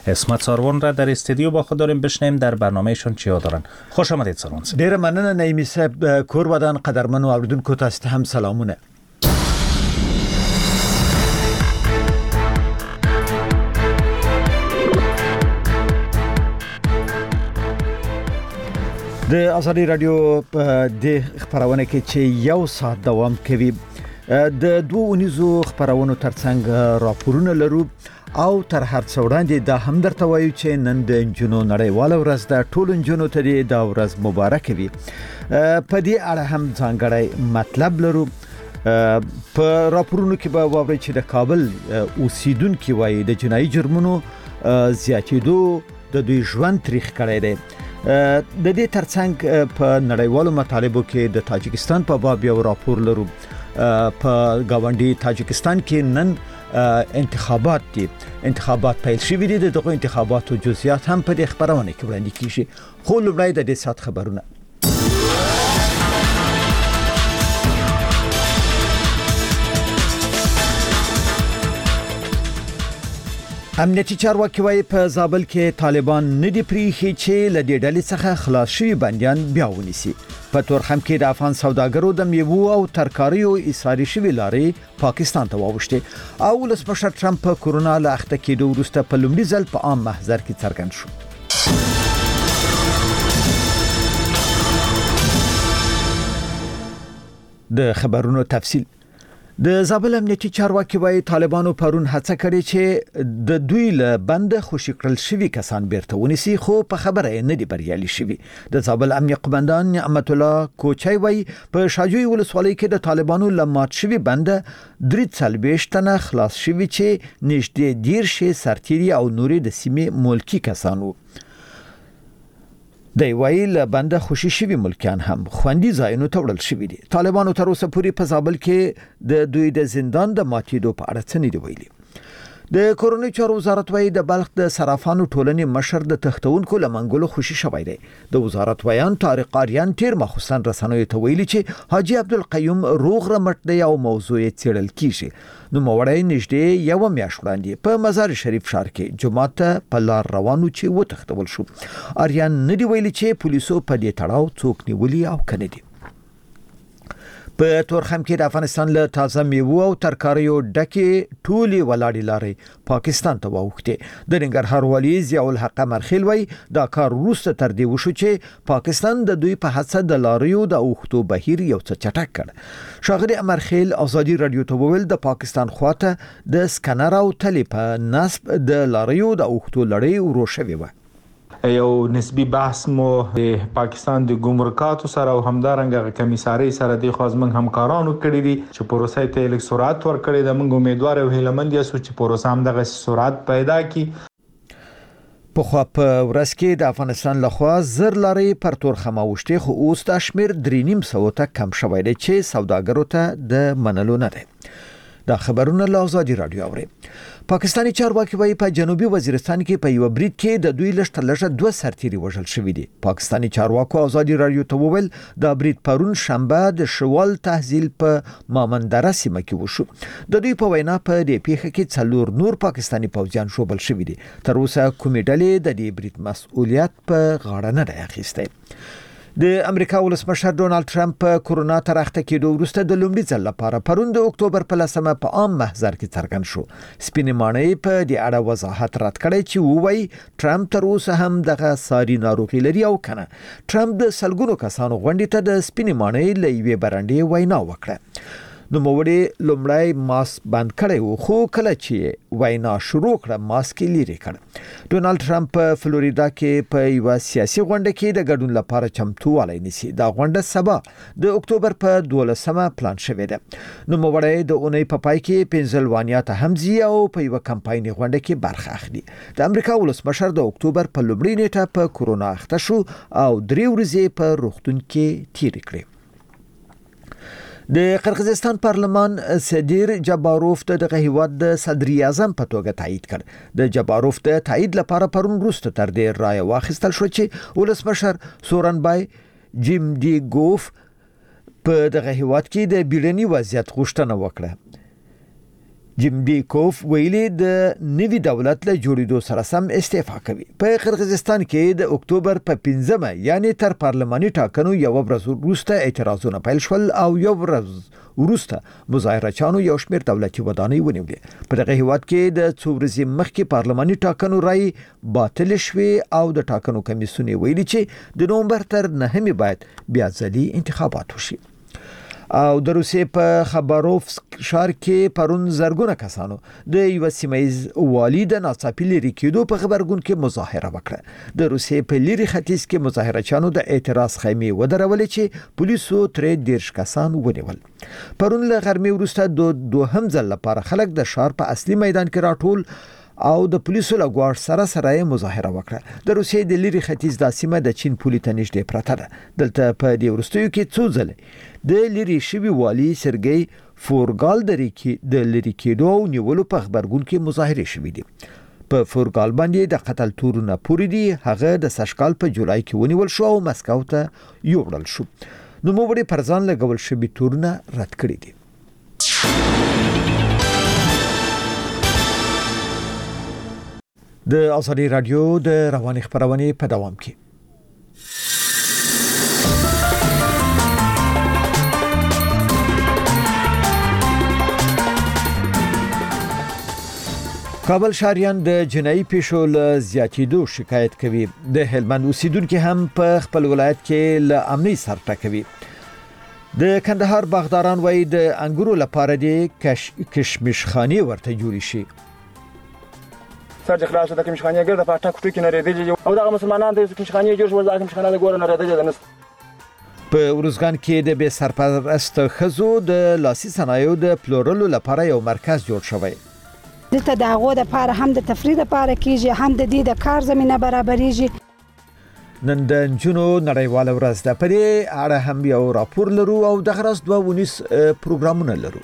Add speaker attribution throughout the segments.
Speaker 1: اسمت ساروان را در استودیو با خود داریم، بشنیم در برنامهشون چیا دارن. خوش آمدید ساروان صاحب.
Speaker 2: ډیر مننه نعیمی صاحب. کور ودان قدرمنو اوریدونکو تاسو ته هم سلامونه. د ازادي رادیو د خبرونه کې چې یو ساعت دوام کوي د دوه اونیزو خبرونو ترڅنګ راپورونه لرو او تر هر څه وړاندې دا هم درته وایو چې نن د انجونو نړیواله ورځ ده. ټول انجونو ته دا ورځ مبارک وي. په دې اړه هم ځانګړی مطلب لرو. په راپورونو کې به واورئ چې د کابل اوسیدونکو وایي د جنایي جرمونو زیاتېدو د دوی ژوند تاریخ کړی دی. د دې ترڅنګ په نړیوالو مطالبو کې د تاجکستان په باب یو راپور لرو. په گاونډي تاجکستان کې نن انتخابات دي. انتخابات پیل شوي دي. دغه انتخاباتو جزئیات هم په دې خبرونه کې وړاندې کیږي. خو لومړی د دې سات خبرونه. امنیتي چارواکي وايي په زابل کې طالبان نه دي پریخي چې له دې ډلې څخه خلاص شوي بنديان بیا ونیسي. په تورخم کې د افغان سوداګرو د میوو او ترکاریو ایساري شوي لارې پاکستان ته واوښتې او ولسمشر ټرمپ په کورونا له اخته کېدو وروسته په لومړي ځل په عام محضر کې څرګند شو. د خبرونو تفصیل. د زابل امنیتي چارواکي وايي طالبانو پرون هڅه کړې چې د دوی له بند خوشی کړل شوي کسان بیرته ونیسي، خو په خبره نه دي بریالي شوي. د زابل امنیه قومندان نعمت الله کوچای وايي په شاجوی ولسوالۍ کې د طالبانو له مات شوي بند 43 تنه خلاص شوي چې نږدې 10 سرتیري او نورې د سیمې ملکی کسانو. د ویل بنده خوشی شوی ملکیان هم خوندي ځایونو ته وړل شوي دي. طالبانو تر اوسه پورې په زابل کې د دوی د زندان د ماتېدو په اړه څه نه دی ویلي. د کورونی چارو وزارت وايي د بلخ د صرافانو ټولنې مشر د تختونکو لمنګلو خوشی شوی دی. د وزارت ویان طارق آریان تیر مخصوصا رسنوي ته ویلي چې حاجی عبدالقیوم روغ رمټ دی او موضوع یې څېړل کیږي. نو موړی نږدې یو میاشت وړاندې په مزار شریف ښار کې جمعه ته په لار روانو چې وتښتول شو. آریان نه دی ویلي چې پولیسو په دې تړاو څوک نیولي او کنه دي. په تورخم کې د افغانستان له تازه میوو او ترکاریو ډکې ټولې ولاړې لارې پاکستان ته واوښتې. د ننګرهار والي ضیاء الحق مرخیل وايي دا کار وروسته تر دې وشو چې پاکستان د دوی په هڅه د لاریو د اوښتو بهیر یو څه چټک کړ. ښاغلي مرخیل ازادي رادیو ته وویل د پاکستان خواته د سکنر او تلې په نصب د لاریو د اوښتو لړۍ ورو شوې وه.
Speaker 3: یو نسبی بحث مو د پاکستان د ګمرکاتو سره او همدارنګه کمیساري سره د خوازمن همکارانو کړی دي چې پروسې ته لیک سرعت ورکړي. د موږ امیدوار او هیلمند یو چې پروسه هم دغه سرعت پیدا کړي.
Speaker 2: په خو په ورځ کې د افغانستان لخوا زر لارې پر تورخم اوښتې، خو اوس د شمیر 3.5 ته کم شوی دی چې سوداګرو ته د منلو نه دی. دا خبرونه له ازادي رادیو اوري. پاکستانی چارواکي وايي په جنوبي وزیرستان کې په یو برید کې د دوی لږ تر لږه 2 سرتیري وژل شوي دي. پاکستانی چارواکو ازادي رادیو ته وویل دا برید پرون شنبه د شوال تحصیل په مامندره سیمه کې وشو. د دوی په وینا په دې پیښه کې 4 نور پاکستانی پوځیان شوبل شوي دي. تر اوسه کومې ډلې د دې برید مسؤلیت په غاړه نه دی اخیستی. د امریکا ولسمشر ډونالد ټرمپ په کورونا تر اخته کېدو وروسته د لومړي ځل لپاره پرون د اکتوبر په 10مه په عام محضر کې څرګند شو. سپینې ماڼۍ په دې اړه وضاحت رد کړی چې وایي ټرمپ تر اوسه هم دغه ساري ناروغي لري او کنه. ټرمپ د سلګونو کسانو غونډې ته د سپینې ماڼۍ له یوې برنډې وینا وکړه. نو موړي لومړی ماسک بند کړی و، خو کله چې وینا شروع کړه ماسک لري کړ. ډونالد ټرمپ په فلوریدا کې په یو سیاسي غونډه کې د ګډون لپاره چمتووالی نیسي. دا غونډه سبا د اکتوبر په 12مه پلان شوې ده. نو موړی د اونۍ په پای کې پنسلوانیا ته همزي او په یو کمپایني غونډه کې برخه اخلي. د امریکا ولسمشر د اکتوبر په لومړۍ نیټه په کورونا اخته شو او 3 ورځې په روغتون کې تیر کړې. د قرغیزستان پارلمان سدیر جباروف دغه هیواد د صدر اعظم په توګه تایید کړ. د جباروف د تایید لپاره پرون وروسته تر ډیر رای واخیستل شو چې ولسمشر سورنبای جیم دی ګوف په دغه هیواد کې د بیړني وضعیت غوښتنه وکړه. جیم بیکوف ویلي د نوي دولت له جوړېدو سره سم استعفا کوي. په قرغیزستان کې د اکتوبر په 15 یعنی تر پارلماني ټاکنو یو ورځ وروسته اعتراضونه پیل شول او یو ورځ وروسته مظاهرچیانو یو شمېر دولتي ودانۍ ونیولې. په دغه هیواد کې د څو ورځې مخکې پارلماني ټاکنو رای باطل شوې او د ټاکنو کمیسیون ویلي چې د نومبر تر 9 باید بیا ځلي انتخابات وشي. او د روسیې په خبروفسک ښار کې پرون زرګونه کسانو د یو سیمایز والی د ناڅاپي لري کېدو په خبرګون کې مظاهره وکړه. د روسیې په لري ختیځ کې مظاهرچیانو د اعتراض خیمې ودرولې چې پولیسو ترې 10 کسان ونیول. پرون له غرمې وروسته د دوهم ځل لپاره خلک د ښار په اصلي میدان کې راټول او د پولیسو له ګواښ سره مظاهره وکړه. د روسیې د لري ختیځ د سیمه د چین پولې ته نږدې پرته ده. دلته په دې وروستیو کې څو ځله د لري شوي والی سرګی فورګال د لري کېدو او نیولو په خبرګون کې مظاهره شوې دي. په فورګال باندې د قتل تورونه پورې دي. هغه د سشکال په جولای کې ونیول شو او مسکو ته یوړل شو. نو موږ پر ځان لګول شوي تورونه رد کړی دي. د ازادي رادیو د رواني خبرونه په دوام کې. کابل شاریان د جنایي پیښو له زیاتېدو شکایت کوي. د هلمند اوسیدونکو هم په خپل ولایت کې له امني سر ټکوي. د کندهار باغداران وایي د انګورو لپاره د کشمشخانه ورته جوړ شي.
Speaker 4: سرج خلاص د کمشخانه ګرځه په ټاکو ټکی نه ریدي او دغه مسلمانان د کمشخانه جوړ شو ځکه کمشخانه د ګور نه ریدي نه.
Speaker 2: په ورزګان کې د بې سرپرست خزو د لاسي صنایعو د پلورلو لپاره یو مرکز جوړ شوی.
Speaker 5: دلته د هغو لپاره هم د تفریح لپاره کیږي هم د دې د کار زمينه برابرېږي.
Speaker 2: نن د جنو نړیواله ورځ ده. په دې اړه هم یو راپور لرو او د غرض 2 پروګرامونه لرو.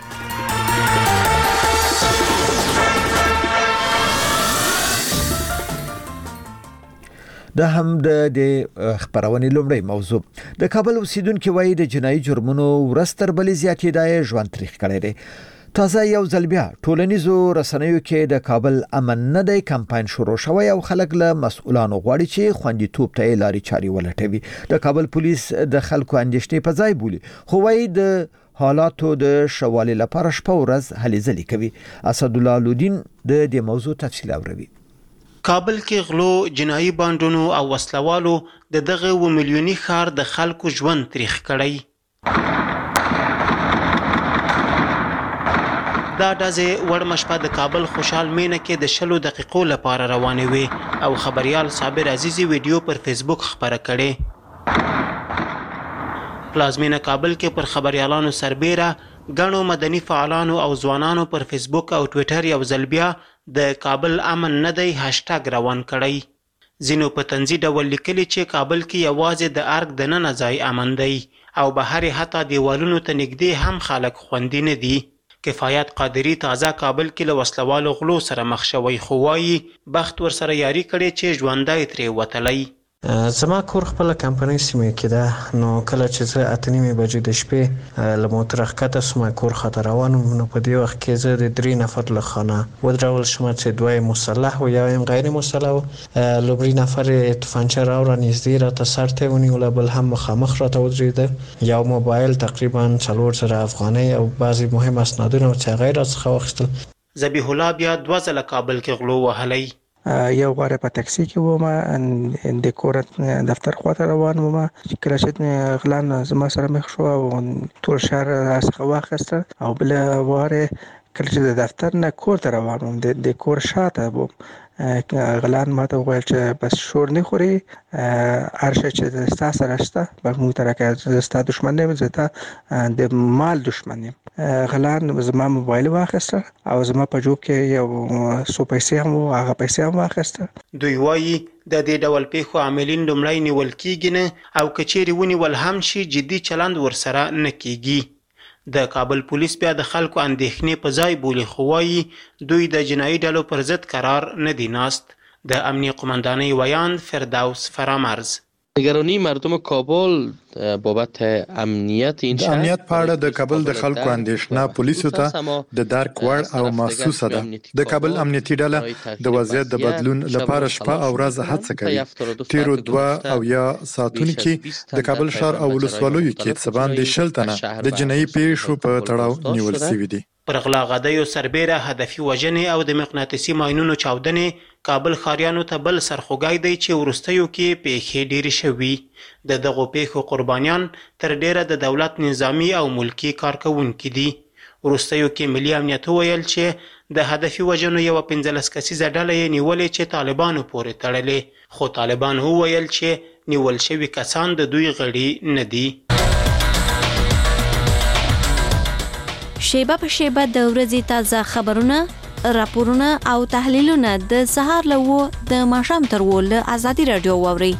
Speaker 2: دا هم د خبرونې لومړی موضوع. د کابل اوسیدونکو وایي د جنایي جرمونو ورستر بلې زیاتېدای ژوند تاریخ کړی دی. تازه یو ځل بیا ټولنیزو رسنیو کې د کابل امن نه دی کمپاین شروع شوی او خلک له مسؤلانو غواړي چې خوندیتوب ته لارې چارې ولټوي. د کابل پولیس د خلکو اندېښنې په ځای بولي خو وایي د حالاتو د شوالي لپاره شپه ورځ هلې ځلې کوي. اسدالله لودین د دې موضوع تفصیل اوروي.
Speaker 6: کابل کې غلو، جنایي بانډونو او وسلوالو د دغه 1 میلیوني ښار د خلکو ژوند تاریخ کړی. دا ډزې وړمه شپه د کابل خوشحال مینه کې د 20 دقیقو لپاره روانې وې او خبريال صابر عزیزي ویډیو پر فیسبوک خبره کړې. پلازمینه کابل کې پر خبريالانو سربېره غنو مدني فعالانو او ځوانانو پر فیسبوک او ټوئیټر یو ځل بیا د کابل امن نه دی هاشټاګ روان کړی. ځینو په تنزي ډول لیکلي چې کابل کې یوازې د ارګ د نن ځای امن دی او بهر حتی دیوالونو ته نږدې هم خلک خوندي نه دي. کفایت قادری تازه کابل کې له وسلوالو غلو سره مخ شوی خو وایي بخت ور سره یاري کړي چې ژوندای ترې وتلی.
Speaker 7: زما کور خپل کمپنۍ سیمه کې ده. نو کله چې زه 8:30 بجې د شپې له موټر ښکته سم کور خاطر روانم نو په دې وخت کې زه د 3 نفر له خانه ودرول شم چې دوی مسلح او یو هم غیر مسلح و. لومړی نفر توفانچه راوړ نږدې را ته سرته ونیول بل هم مخامخ را ته ودرېد. یو موبایل تقریبا 400 افغانۍ او بعضی مهم اسنادونه چې غیر څخه واخیستل.
Speaker 6: ذبیح الله بیا 2 ځله کابل کې غلو وهلی.
Speaker 8: یو غواره په ټاکسي کې وم د کور دفتر خواته روان وم چې کله چې غلان زما سره مخ شو او ټول شهر څخه واخیسته او بل واره کله چې د دفتر نه کور ته روان وم د کور شاته وم غلان ماته وویل چې بس شور نه خوري ارشه چې ستا سره شته موږ ته راکړه ستا دشمن نه زه د مال دشمن یم. غلان زما موبایل واخیسته او زما په جوب کې یو څو پیسې هم هغه پیسې هم واخیسته.
Speaker 6: دوی وایي د دې ډول پیښو عاملین لومړی نیول کیږي نه او کچېرې ونیول هم شي جدي چلند ورسره نه کیږي. د کابل پولیس بیا د خلکو اندېښنې په ځای بولي خو وایي دوی د جنایي ډلو پر ضد قرار نه دي ناست. د امنیه قومندانۍ ویان فردوس فرامرز.
Speaker 9: نگرانی مردم کابل بابت امنیت این شهر،
Speaker 10: امنیت په اړه د کابل د خلکو اندېښنه پولیسو ته د درک وړ او محسوسه ده. د کابل امنیتي ډله د وضعیت د بدلون لپاره شپه او ورځ هڅه کوي. تیرو 2 او یا ساعتونو کې د کابل ښار او ولسوالیو کې څه باندې 60 تنه د جنایي پیښو په تړاو نیول شوي دي.
Speaker 6: پر غلا غدیو سربیره هدفي وژنې او د مقناطیسي ماینونو چاودنې کابل ښاریانو ته بل سرخوږی دی چې وروستیو کې پیښې ډېرې شوي. د دغو پیښو قربانیان تر ډیره د دولت نظامی او ملکی کارکونکي دي. وروستیو کې ملي امنیت ویل چې د هدفي وژنو یو 15 کسیزه ډله یې نیولې چې طالبانو پورې تړلې، خو طالبان وویل چې نیول شوي کسان د دوی غړي نه دي.
Speaker 11: شیبه په شیبه د ورځې تازه خبرونه، راپورونه او تحلیلونه د سهار له 9 د ماښام تر 10 له ازادي رادیو واورئ.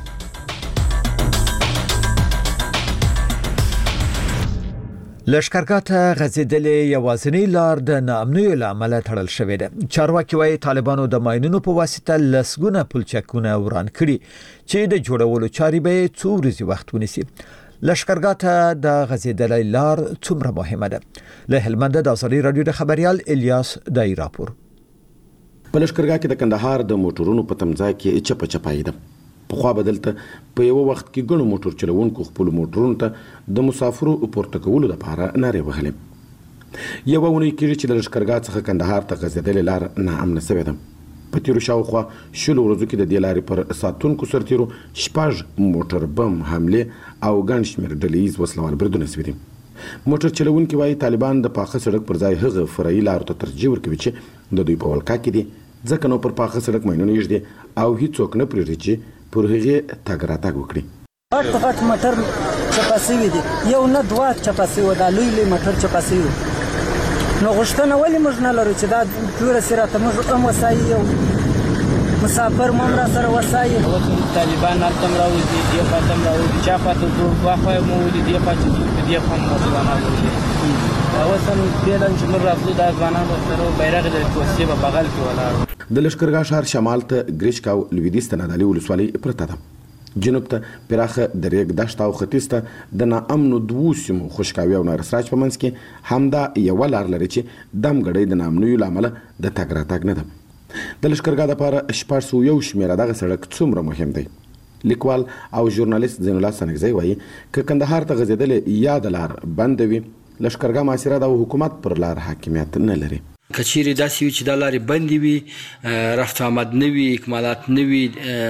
Speaker 2: لشکرګاه ته غځېدلې یوازینۍ لار د ناامنیو له امله تړل شوې ده. چارواکي وایي طالبانو د ماینونو په واسطه لسګونه پلچکونه وران کړي چې د جوړولو چارې به 2 ورځې وخت ونیسي. لشکرګاه ته د غځېدلې لار څومره مهمه ده؟ له هلمند د ازادي رادیو د خبريال الیاس دای راپور.
Speaker 12: په لشکرګاه کې د کندهار د موټرونو په تمځای کې چپه چپای ده. په خوا بدلته په یو وخت کې ګڼو موټر چلوونکو خپل موټرونو ته د مسافرو پورته کولو لپاره نارې وهلې. یو ونې کې چې د لشکرګاه څخه کندهار ته غځېدلې لار ناامنه شوې ده. په تیرو شاوخوا 10 ورځو کې د دې لارې پر ساتونکو سرتیرو 6 موټر بم حمله او ګڼ شمېر ډلهیز وسلوال بریدونه شوي دي. موټر چلوونکي وایي طالبان د پاخه سړک پر ځای هغه فرعي لارو ته ترجیح ورکوي چې د دوی په ولکه کې دي، ځکه نو پر پاخه سړک ماینونه یږدي او هیڅوک نه پرېږدي چې پر هغې تګ راتګ وکړي.
Speaker 13: غټ موټر چپه شوي دي، یو نه 2 چپه شوي دا لوی موټر چپه شوي. نو غوښتنه ولې موږ نه لرو چې دا جوړه سي راته موږ هم وسایي او مسافر مو هم را سره وسایي.
Speaker 14: طالبان هلته هم راوځي، دې خواته هم راوځي، چا خواته ځو خوا مو ولي، دې خوا چې ځو په دې خوا مو ځوانان ولي. اوس هم دې لن چې موږ راتلو دا ځوانان ورسره بیرغ د کوڅې په بغل کې ولاړ.
Speaker 12: د لشکرګاه ښار شمال ته ګریشک او لویدیځ ته نادعلي ولسوالۍ پرته ده. جنوب ته پراخه د ریګ دښته او ختیځ ته د ناامنو 2 سیمو خوشکاوي او نارسراج په منځ کې همدا یو لار لري چې دمګړی د ناامنیو له امله د تګ راتګ نه ده. د لشکرګاه لپاره 601 شمېره دغه سړک څومره مهم دی. لیکوال او ژورنالیست زین الله سنگزی وایي که کندهار ته غځېدلې یاد لار بند وي، لشکرګاه محاصره د حکومت پر لار حاکمیت نه لري.
Speaker 15: کچيري داسې وي چې د لارې بندې وي، رفت آمد نه وي، اکمالات نه وي،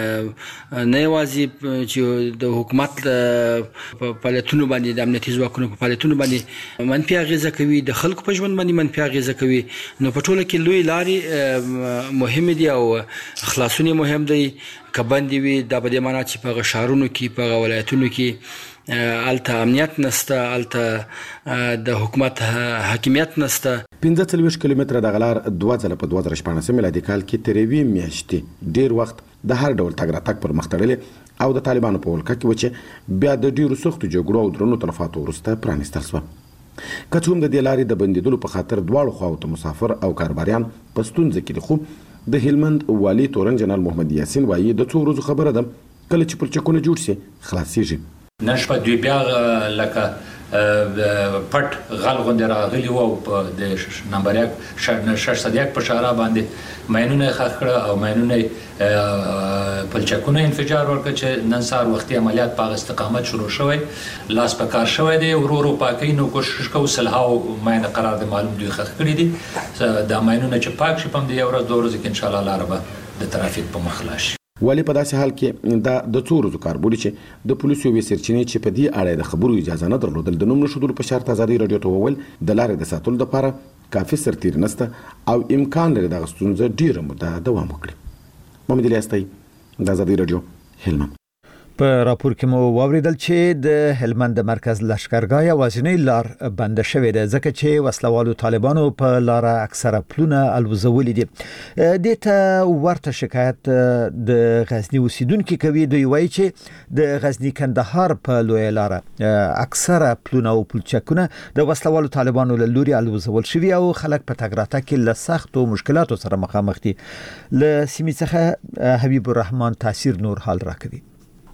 Speaker 15: نه یوازې چې د حکومت په فعالیتونو باندې د امنیتي ځواکونو په فعالیتونو باندې منفي اغېزه کوي، د خلکو په ژوند باندې منفي اغېزه کوي. نو په ټوله کې لوی لارې مهمې دي او خلاصون مهم دی. که بندې وي دا په دې معنی چې په هغه ښارونو کې په هغه ولایتونو کې الته امنیت نسته، الته د حکومت حاکمیت نسته.
Speaker 12: 45 کیلومتره د غلار 2 ځله په 2014 میلادي کال کې تریوي میاشتې ډیر وخت د هر ډول تګ راتګ پر مخ تړلې او د طالبانو په ولکه کې و چې بیا د ډیرو سختو جګړو او درنو تلفاتو وروسته پرانیستل شوه. که څه هم د دې لارې د بندېدلو په خاطر دواړو خواو ته مسافر او کاروباریان په ستونزه کې دي، خو د هلمند والي تورن جنرال محمد یاسین وایي د 2 ورځو خبره ده کله چې پلچکونه جوړ شي خلاصېږي.
Speaker 16: نن شپه دوی بیا لکه پټ غل غوندې راغلي وو په د نمبر 601 په شارع باندې ماینونه ښخ کړه او ماینونه پلچکونه انفجار ورکړه چې نن سهار وختي عملیات په استقامت شروع شوی، لاس په کار شوی دی، ورو پاکي نو کوشش کوو سلهاو ماینه قرار د معلوم دوی ښخ کړي دي. دا ماینونه چې پاک شي په دې یو ورځ 2 ورځې کې ان شاء الله لاره به د ترافیک په مخ لاړ شي.
Speaker 12: ولی په داسې حال کې دا د 2 ورځو کار بولي چې د پولیسو وی سرچینې چې په دې اړه د خبرو اجازه نه درلودل د نوم نشودل په شرط ازادي رادیو ته وویل د لارې د ساتلو لپاره کافي سرتیر نسته او امکان لري د ستونزې ډیره موده دوام وکړي. محمد الیاس تای د ازادي رادیو هلمند.
Speaker 2: په راپور کې مو واوریدل چې د هلمند مرکز لشکرګاه یوازینۍ لار بند شوې ده ځکه چې وسلوالو طالبانو په لار اکثره پلونه الوزولې دي. د ته ورته شکایت د غزنی اوسیدونکو کوي. دوی وایي چې د غزنی کندهار په لوی لار اکثره پلونه او پلچکونه د وسلوالو طالبانو له لوري الوزول شوي او خلک په تګ راتګ کې له سختو مشکلاتو سره مخامخ دي. له سیمې څخه حبیب الرحمن تاثیر نور حال راکوي.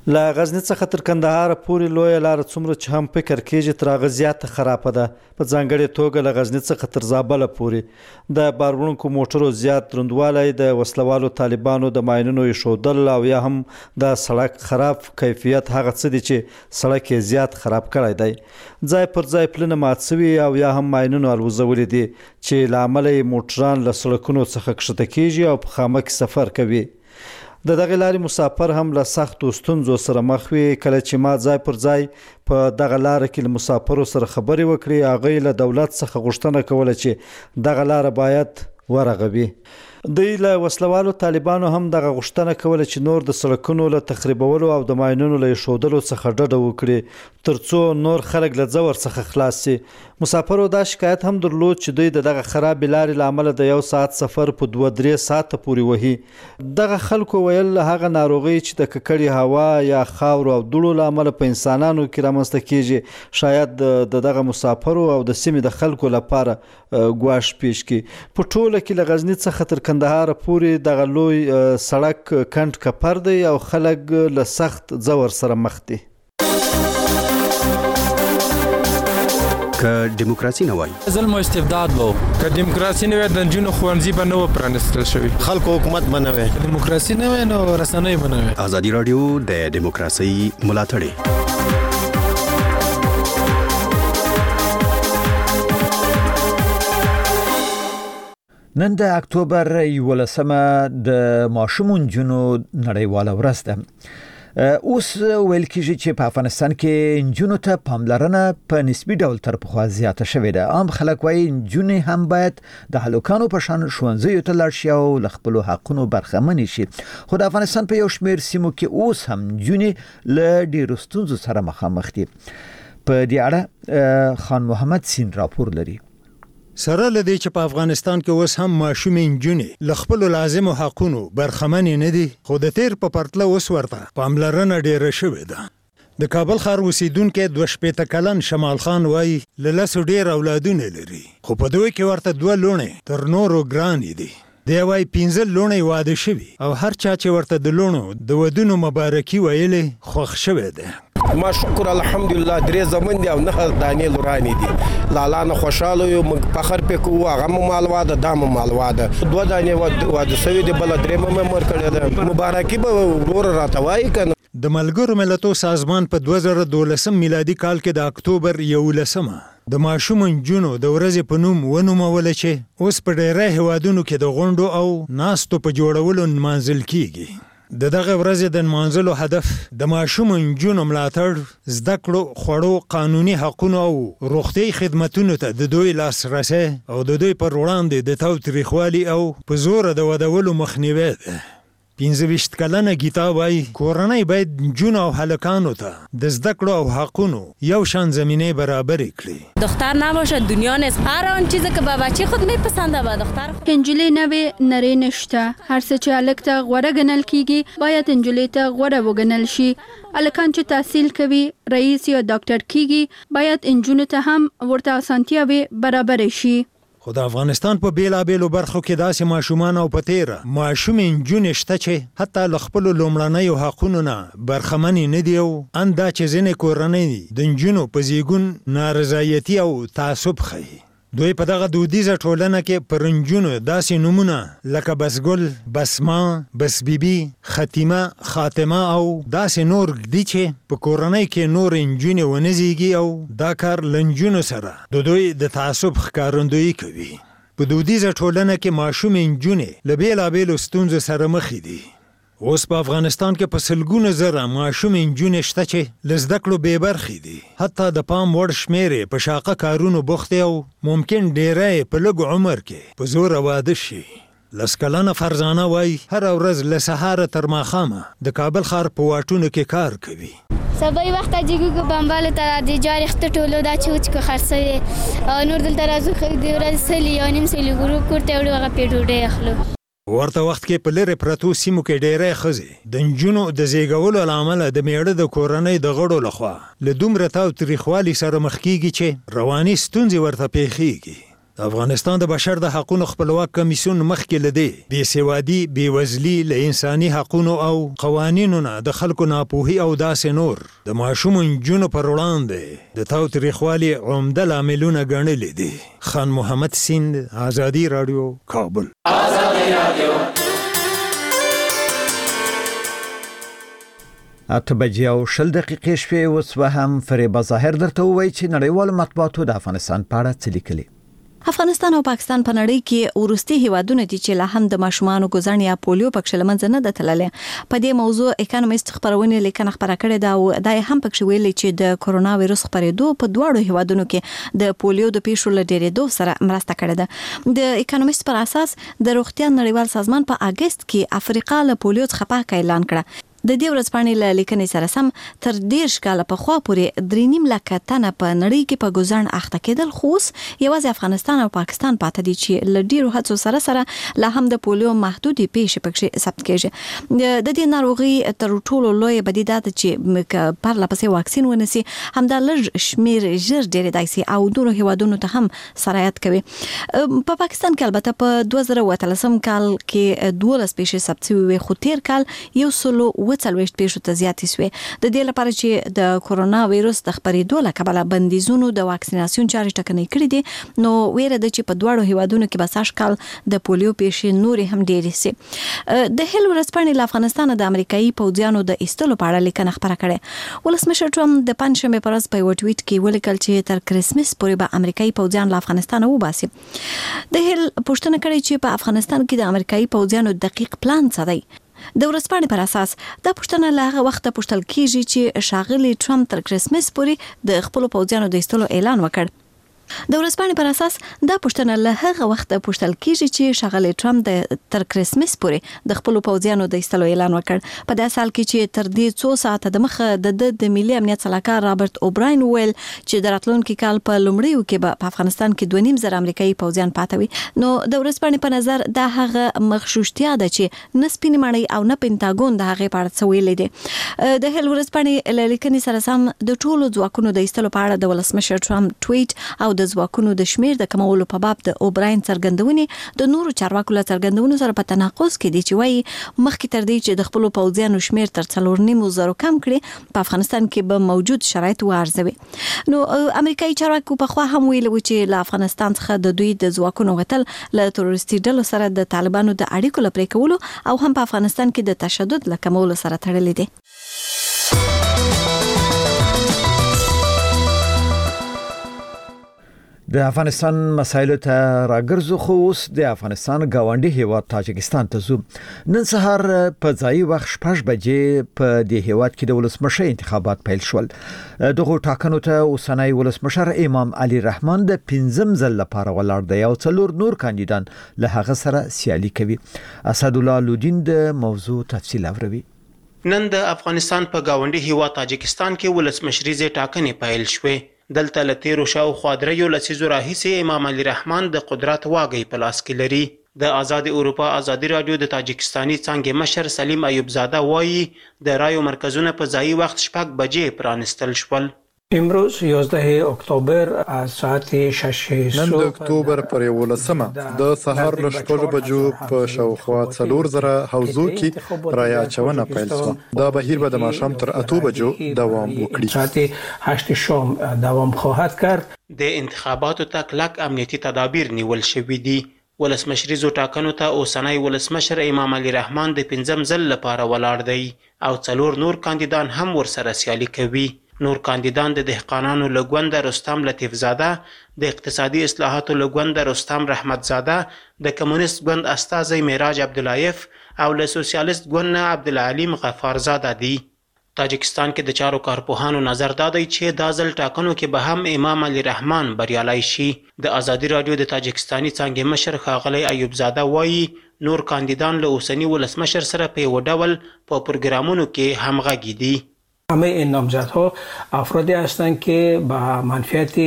Speaker 17: له غزني څخه تر کندهار پورې لویه لار څومره چې هم فکر کېږي تر هغه زیاته خرابه ده. په ځانګړې توګه له غزني څخه تر زابل پورې د بار وړونکو موټرو زیات دروندوالی، د وسلوالو طالبانو د ماینونو ایښودل او یا هم د سړک خراب کیفیت هغه څه دي چې سړک یې زیات خراب کړی دی. ځای پر ځای پلونه مات سوي او یا هم ماینونو الوزولي دي چې له امله یې موټران له سړکونو څخه کښته کېږي او په خامه کې سفر کوي. د دغه لارې مسافر هم له سختو ستونزو سره مخ وي. کله چې ما ځای پر ځای په دغه لاره کې له مسافرو سره خبرې وکړې، هغوی له دولت څخه غوښتنه کوله چې دغه لاره باید ورغوي. دوی له وسلوالو طالبانو هم دغه غوښتنه کوله چې نور د سړکونو له تخریبولو او د ماینونو له ایښودلو څخه ډډه وکړي ترڅو نور خلک له ځور څخه خلاص شي. مسافرو دا شکایت هم درلود چې دوی د دغه خرابې لارې له امله د 1 ساعت سفر په 2-3 ساعته پورې وهي. دغه خلکو ویل هغه ناروغۍ چې د ککړې هوا یا خاورو او دوړو له امله په انسانانو کې رامنځته کېږي شاید د دغه مسافرو او د سیمې د خلکو لپاره ګواښ پیښ کړي. په ټوله کې له غزني څخه تر کندهار پورې دغه لوی سړک کنډ کپر دی او خلک له سخت ځور سره مخ دي.
Speaker 18: که دیموکراسي نه وای
Speaker 19: ظلم او استبداد وو، که دیموکراسي نه وای د نجونو ښوونځي به نه و پرانیستل شوي،
Speaker 18: خلکو حکومت به نه وای،
Speaker 19: دیموکراسي نه وای نو رسنۍ به نه وای.
Speaker 18: ازادي راډیو د دیموکراسي ملاتړی.
Speaker 2: نن د اکتوبر 11مه د ماشوم نجونو نړیواله ورځ ده. اوس ویل کېږي چې په افغانستان کې نجونو ته پاملرنه په نسبي ډول تر پخوا زیاته شوې ده. عام خلک وایي نجونې هم باید د هلکانو په شان ښوونځیو ته لاړ شي او له خپلو حقونو برخمنې شي. خو د افغانستان په یو شمېر سیمو کې اوس هم نجونې له ډېرو ستونزو سره مخامخ دي. په دې اړه خان محمد سین راپور لري.
Speaker 20: سره لدی چې په افغانستان کې اوس هم ماشومې نجونې له خپلو لازمو حقونو برخمنې نه دي، خو د تیر په پرتله اوس ورته پاملرنه ډېره شوې ده. د کابل ښار اوسیدونکی 22 کلن شمال خان وایي له 10 ډېر اولادونه لري، خو په دوی کې ورته 2 لوڼې تر نورو ګرانې دي. دی وایي 15 لوڼې واده شوي او هر چا چې ورته د لوڼو د ودونو مبارکي ویلې خوښ شوی دی.
Speaker 21: ما شکر الحمدلله 3 زمن دي او 9 دانې لورانې دي. لالا نه خوشاله یو، موږ فخر پې کوو. هغه مو مال واده، دا مو مال واده. 2 دانې واده شوي دي، بله 3 مې مور کړې ده. مبارکي به ورور راته وایي که نه.
Speaker 20: د ملګرو ملتونو سازمان په 2012 میلادي کال کې د اکتوبر 11مه د ماشوم نجونو د ورځې په نوم ونوموله چې اوس په ډېری هیوادونو کې د غونډو او ناستو په جوړولو نمانځل کیږي. د دغه ورځې د نمانځلو هدف د ماشوم نجونو ملاتړ، زده کړو، خوړو، قانوني حقونو او روغتیايي خدمتونو ته د دوی لاسرسی او د دوی پر وړاندې د تاوتریخوالي او په زوره د ودولو مخنیوی ده. 25 کلنه گیتا وایي کورنۍ باید نجونو او هلکانو ته د زده کړو او حقونو یو شان زمینه برابر کړي.
Speaker 22: دختر نباشه دنیا نیست، هر آن چیزی که به بچه خود میپسنده به دختر خود.
Speaker 23: انجلی نوی نری نشته، هر څه چې هلک ته غوره ګڼل کیږي باید انجلی ته غوره وګڼل شي. هلکان چې تحصیل کوي، رئیس یا ډاکټر کیږي، باید انجونو ته هم ورته اسانتیاوې برابر شي.
Speaker 20: خو د افغانستان په بیلابیلو برخو کې داسې ماشومان او په تیره ماشومې نجونې شته چې حتی له خپلو لومړنیو حقونو نه برخمنې نه دي او ان دا چې ځینې کورنۍ د نجونو په زیږون نارضایتي او تعصب ښیي. دوی په دغه دودیزه ټولنه کې پر نجونو داسې نومونه لکه بسګل، بسما، بس بیبي، ختیمه، خاتمه او داسې نور ږدي چې په کورنۍ کې نور نجونې ونه زیږي او دا کار له نجونو سره د دوی د تعصب ښکارندویي کوي. په دودیزه ټولنه کې ماشومې نجونې له بېلابېلو ستونزو سره مخې دي. اوس په افغانستان کې په سلګونه زره ماشومې نجونې شته چې له زده کړو بې برخې دي. حتی د پام وړ شمېرې په شاقه کارونو بوخت او ممکن ډېری په لږ عمر کې په زوره واده شي. 10 کلنه فرزانه وایي هره ورځ له سهاره تر ماښامه د کابل ښار په واټونو کې کار کوي.
Speaker 24: سبای وخت جګو بمبال ته د جاري خته ټولو دا چوچ کو خرڅوي او نور دلته راځو خو د ورځ سلی یا نیم سلی ګروپ کوټه وړو هغه پیډوډه اخلو.
Speaker 20: ورته وخت کې په لرې پرتو سیمو کې ډېری ښځې د نجونو د زیږولو له امله د میړه د کورنۍ د غړو لخوا له دومره تاوتریخوالي سره مخ کېږي چې رواني ستونزې ورته پیښیږي. افغانستان د بشر د حقوقو خپلواک کمیسیون مخکې لدی بې سوادي بې وزلي له انساني حقوقو او قوانینو نه د خلکو ناپوهي او داسې نور د ماشوم جنونو پر وړاندې د تاوتریخوالي عمده لاملونه ګڼلې دي. خان محمد سیند، آزادی رادیو، کابل. آزادی رادیو 8:20 شپې اوس به هم فریبا ظاهر درته ووایي چې نړیوالو مطبوعاتو د افغانستان په اړه څه لیکلي.
Speaker 11: افغانستان او پاکستان په نړۍ کې ورستي هیوادونه دي چې لا هم د ماشومانو ګوزن یا پولیو پکښ لمنځه نه ده تللې. په دې موضوع اکانومیست خبرونه لیکنه خبره کړې ده او دا هم پکښ ویلي چې د کورونا وایرس خپرېدو په دواړو هیوادونو کې د پولیو د پیښو له ډېرېدو سره مرسته کړې ده. د اکانومیست پر اساس د روغتیا نړیوال سازمان په اگست کې افریقا له پولیو څخه پاک اعلان کړه. د دې ورځپاڼې له لیکنې سره سم تر 10 کاله پخوا پورې 3.5 لک تنه په نړۍ کې په ګوزن اخته کېدل، خو یوازې افغانستان او پاکستان پاتې دي چې له ډیرو هڅو سره لا هم د پولیو محدودې پیښې پکې ثبت کېږي. د دې ناروغي تر ټولو لوی بدیده ده چې پر لپسې واکسین ونسي همدا لږ شمیر ژر ډېرېدای شي او نورو هیوادونو ته هم سرایت کوي. په پاکستان کې البته په 2013 کال کې 12 پیښې ثبت شوې، خو تیر کال 140 پیښو ته زیاتې شوې. د دې لپاره چې د کورونا وایرس د خپرېدو له کبله بندیزونو د واکسیناسیون چارې ټکنۍ کړې دي، نو ویره ده چې په دواړو هیوادونو کې به سږ کال د پولیو پیښې نورې هم ډېرې شي. د هیل ورځپاڼې له افغانستان د امریکایي پوځیانو د ایستلو په اړه لیکنه خپره کړې. ولسمشر ټرمپ د پنځشنبې په ورځ په یو ټویټ کې ولیکل چې تر کرسمس پورې به امریکایي پوځیان له افغانستان وباسي. د هیل پوښتنه کړې چې په افغانستان کې د امریکایي پوځیانو دقیق پلان څه دی. د ورځپاڼې پر اساس دا پوښتنه له هغه وخته پوښتل کیږي چې ښاغلي ټرمپ تر کرسمس پورې د خپل پوځیانو د ایستلو اعلان وکړ. د ورځپاڼې پر اساس دا پوښتنه له هغه وخته پوښتل کیږي چې ښاغلي ټرمپ تر کرسمس پورې د خپل پوځیانو د ایستلو اعلان وکړ. په داسې حال کې چې تر دې 2 ساعته د مخه د ملي امنیت صلاحکار رابرټ اوبراین ویل چې د راتلونکي کال په لومړیو کې به په افغانستان کې 2.5 امریکایي پوځیان پاتې وي. نو د ورځپاڼې په نظر دا هغه مغشوشتیا ده چې نه سپینې ماڼۍ او نه پینټاګون د هغې په اړه څه ویلي دي. د هیل ورځپاڼې له لیکنې سره سم د ټولو ځواکونو د ایستلو په اړه د ولسمشر ټرمپ ټویټ او د ځواکونو د شمیر د کمولو په باب د اوبراین څرګندونې د نورو چارواکو له څرګندونو سره په تناقض کې دي چې وایي مخکې تر دې چې د خپلو پوځیانو شمیر تر 4.5 کم کړي په افغانستان کې به موجود شرایط وارزوي. نو امریکایي چارواکو په خوا هم ویلي و چې له افغانستان څخه د دوی د ځواکونو غتل له تروریستي ډلو سره د طالبانو د اړیکو لپاره کولو او هم په افغانستان کې د تشدد له کمولو سره تړلې دي.
Speaker 2: د افغانستان مسایلو ته راګرځو، خو اوس د افغانستان گاونډي هیواد تاجکستان ته ځو. نن سهار په ځایي وخت 6 بجې په دې هیواد کې د ولسمشر انتخابات پیل شول. دغه ټاکنو ته اوسنۍ ولسمشر امام علي رحمان د 5م ځل لپاره ولاړ دی او 4 نور کاندیدان له هغه سره سیالي کوي. اسدالله لودین د موضوع تفصیل اوروي.
Speaker 6: نن د افغانستان په گاونډي هیواد تاجکستان کې ولسمشریزې ټاکنې پیل شوې. دلته له تیرو شاوخوا 3 لسیزو راهیسې امام علي رحمان د قدرت واګۍ په لاس کې لري. د آزاد اروپا آزادی رادیو د تاجکستاني څانګې مشر سلیم ایوب زاده وایي د رایو مرکزونه په ځایي وخت 6 بجې پرانستل شول.
Speaker 1: امروز 11 اکتبر از ساعت 6
Speaker 10: نن د اکتوبر پر 11مه د سهار له 6 بجو په شاوخوا 4000 حوزو کې رای اچونه پیل شوه. دا بهیر به د ماښام تر 8 بجو دوام وکړي.
Speaker 1: ساعت 8 شام دوام خواهد کرد.
Speaker 6: د انتخاباتو ته کلک امنیتي تدابیر نیول شوي دي. ولسمشریزو ټاکنو ته اوسنۍ ولسمشر امام علي رحمان د 5م ځل لپاره ولاړ دی او 4 نور کاندیدان هم ورسره سیالي کوي. نور کاندیدان د دهقانانو له ګونده رستم لطیف زاده، د اقتصادي اصلاحاتو له ګونده رستم رحمت زاده، د کمونیست ګوند استازی معراج عبداللایف او له سوسیالیست ګوند نه عبدالعلیم غفار زاده دي. تاجکستان کې د چارو کارپوهانو نظر دا دی چې دا ځل ټاکنو کې به هم امام علي رحمان بریالی شي. د آزادي رادیو د تاجکستاني څانګې مشر ښاغلی ایوب زاده وایي نور کاندیدان له اوسني ولسمشر سره په یو ډول په پروګرامونو کې همغږي دي.
Speaker 1: همه این نامزدها افرادی هستند که با منفعت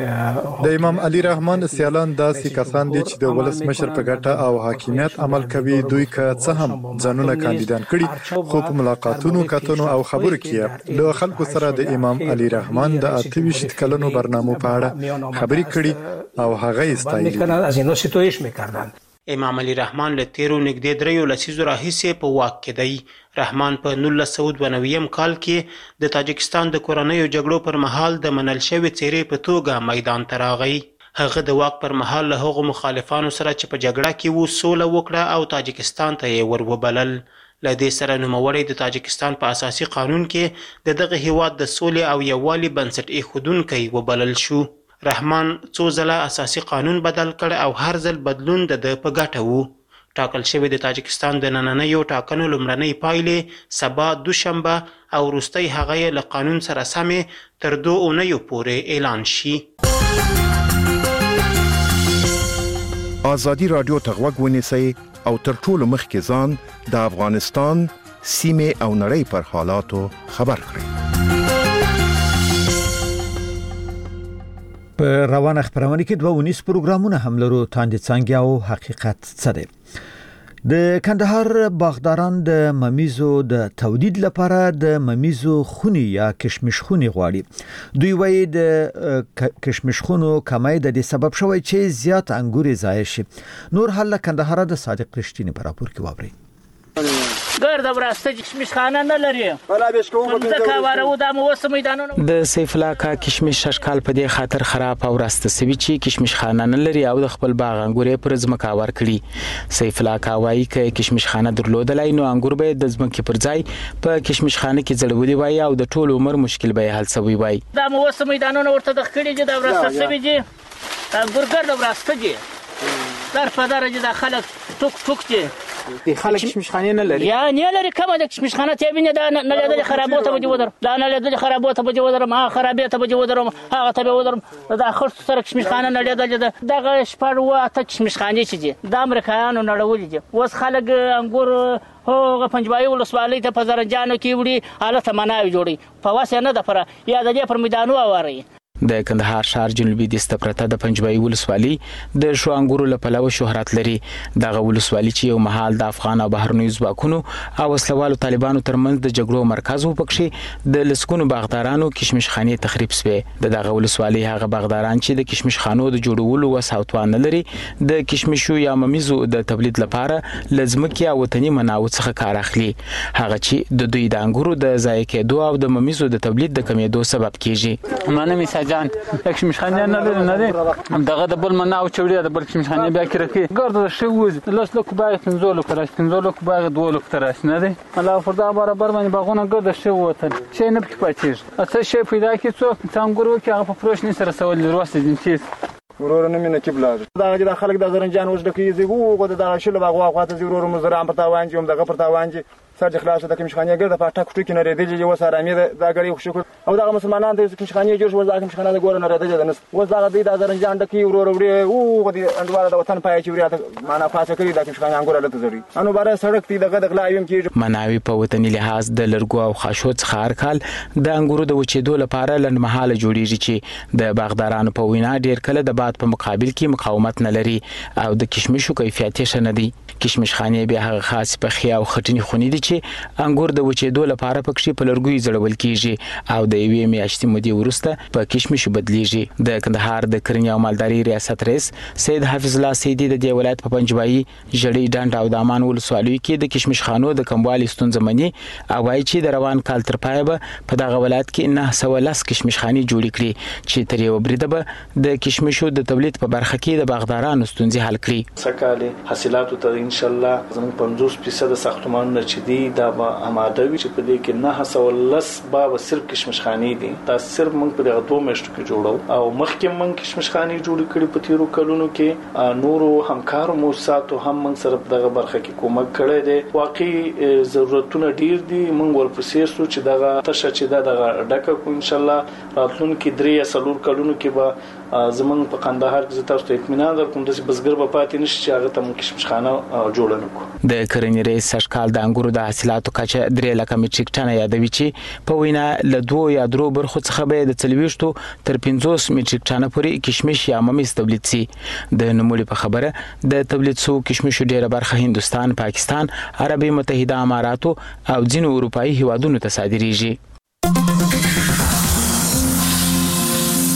Speaker 10: د امام علي رحمان سیالان داسې کسان دي چې د ولسمشر په ګټه او حاکمیت عمل کوي. دوی که څه هم ځانونه کاندیدان کړي خو په ملاقاتونو کتنو او خبرو کې له خلکو سره د امام علي رحمان د 28 کلنو برنامو په اړه خبرې کړي او هغه استایل
Speaker 1: میکنند از اینا ستایش میکردند.
Speaker 6: امام علي رحمان له تیرو نږدې 3 لسیزو راهیسې په واک کې دی. رحمان په 1992 کال کې د تاجکستان د کورنیو جګړو پر مهال د منل شوې څیرې په توګه میدان ته راغی. هغه د واک پر مهال له هغو مخالفانو سره چې په جګړه کې وو سوله وکړه او تاجکستان ته یې ور وبلل. له دې سره نوموړی د تاجکستان په اساسي قانون کې د دغه هیواد د سولې او یووالي بنسټ ایښودونکی وبلل شو. رحمان څو ځله اساسي قانون بدل کړ او هر ځل بدلون د ده په ګټه وو. ټاکل شوی د تاجکستان د نننیو ټاکنو لومړنۍ پایلې سبا دوشنبه او وروستۍ هغه یې له قانون سره سمې تر 2 اونیو پورې اعلان شي.
Speaker 3: آزادی رادیو ته غوږ ونیسئ او تر ټولو مخکې ځان د افغانستان سیمې او نړۍ پر حالاتو خبر کړئ.
Speaker 2: په روانه خبرونه کې 2 پروګرامونه هم لرو. تاندې څنګه او حقیقت څه دی؟ د کندهار باغداران د ممیزو د تولید لپاره د ممیزو خونی یا کشمش خونی غواړي. دوی وایي د کشمش خونو کمای د دې سبب شوی چې زیات انګور ضایع شي. نور حل کندهار د صادق رښتینی په راپور کې واوري.
Speaker 4: ګرد براسته کشمش خانه نه لري ولا به شکو په کاوارو د موس میدانونو د سیف الله کا کشمش ششکال په دې خاطر خراب او راسته سوي چې کشمش خانه نه لري او د خپل باغ انګورې پر ځمکه ور کړی. سیف الله کا وایي چې کشمش خانه درلودلای نو انګور به د ځمکې پر ځای په کشمش خانه کې ځړولي وای او د ټول عمر مشکل به حل سوي وای. د موس میدانونو ورته د خړې چې د راسته سوي دي انګور ګرد براسته دي در په درجه د خلک ټوک دي د خلک کشمش خانه نه لري یا نه لري کومه د کشمش خانه ته ویني دا نه لري خرابوته به ودر لا نه لري خرابوته به ودر ما خرابېته به ودر هغه ته به ودر دا خرڅ سره کشمش خانه نه لري دغه شپړ واته کشمش خانه چې د امریکایانو نړولې دي. اوس خلک انګور هغه پنځبای ولسوالۍ ته په زرنجانو کې وړي حالت مناوي جوړي په واسه نه د پر یا د دې پر میدانو اوري. د کندهار ښار جنوبي دیسته پرته د پنځبای ولسوالۍ د شو انګورو له پلوه شهرت لري. دغه ولسوالۍ چې یو مهال د افغان او بهرنیو ځواکونو او وسلوالو طالبانو ترمنځ د جګړو مرکز و پکښې د لسکونو باغدارانو کشمش خانې تخریب سوې. دغه ولسوالۍ هغه باغداران چې د کشمش خانو د جوړولو وس او توان لري د کشمشو یا ممیزو د تولید لپاره لزمکي او وطني منابعو څخه کار اخلي. هغه چې د دوی د انګورو د ضایع کېدو او د ممیزو د تولید د کمیدو سبب کیږي. مانه جان کشمش خانه نه لري نه دی دغه د بل مناو چوړي د بل کشمش خانه بیا کې ګرد شوز لاس لوک باغ تنزول کراش تنزول باغ دوه لوک تراش نه دی الله فردا برابر باندې باغونه ګرد شو وته شي نه پکې پاتېږي اته شي پیدا کې څو څنګه چې هغه په پروش نه سره سوال وروسته دي چې ورور نه مینه کې بلاد دا د خلک د زرنجان وځ د کیږي وګ د شل باغ واخواته ورور مزرعه په تاوان چې هم دغه پر تاوان چې سر خلاص د کمشخانه ګرځه په ټاکو کې نه ریدي چې وساره مې دا غړي خوشو او دا مسلمانان د کمشخانه جوړ شو دا کمشخانه د ګور نه ریدي د نس و دا د زرنجان د کی ورور وړي او د انډوار د وطن پای چې وریا معنا خاصه کړی د کمشخانه انګور لته زړي انو بار سړک تی دغه د غلایم کې مناوي په وطني لحاظ د لرګو او خاشو څخه هر کال د انګورو د وچېدو لپاره لنډمحاله جوړیږي چې د باغدارانو په وینا ډیر کله د باد په مقابل کې مقاومت نه لري او د کشمشو کیفیت یې نه دی. کشمش خانه به هغه خاص په خیا او خټنی خونی دي چې انګور د وچېدو لپاره پکې په لرګوي ځړول کیږي او د یوې میاشتې مودې وروسته په کشمش بدلیږي. د کندهار د کرنې او مالداري ریاست رئیس سید حافظ الله سیدی د دې ولایت په پنځبای جړې ډنډ او د امان ولسوالۍ کې د کشمش خانو د کموالي ستونزه مني او وايي چې د روان کال تر پایه به په دغه ولایت کې 910 کشمش خانې جوړې کړي چې تر یو بریده به د کشمشو د تولید په برخه کې د باغدارانو ستونزې حل کړي.
Speaker 5: سکهاله حاصلاتو ته ان شاء الله زموږ 50% ساختمانونه چې دي دا به آماده وي چې په دې کې 910 به صرف کشمش خانې دي. دا صرف موږ په دغه 2 میاشتو کې جوړو او مخکې موږ کشمش خانې جوړ کړې په تیرو کلونو کې نورو همکارو موسساتو هم موږ سره په دغه برخه کې کومک کړی دی. واقعي ضرورتونه ډیر دي موږ ورپسې سو چې دغه تشه چې دغه ډکه کو ان شاء الله راتلونکي 3 یا 4 کلونو کې به زمونږ په کندهار کې تاسو ته اطمینان درکوم چې بزګر به پاتې نشي چې هغه ته کشمش خانه جوړ نه کو.
Speaker 4: د کرنې رئیس سشکال د انګورو د حاصلاتو کچه 3 لک میټریک ټن یادوي چې په وینا له 2 یا 3 برخو څخه به د 40 تر 50 میټریک ټن پورې کشمش یا ممیز تولید سي. د نوموړي په خبره د تولید سو کشمش ډیره برخه هندستان، پاکستان، عربي متحده اماراتو او ځینو اروپאי هیوادونو ته صادریږي.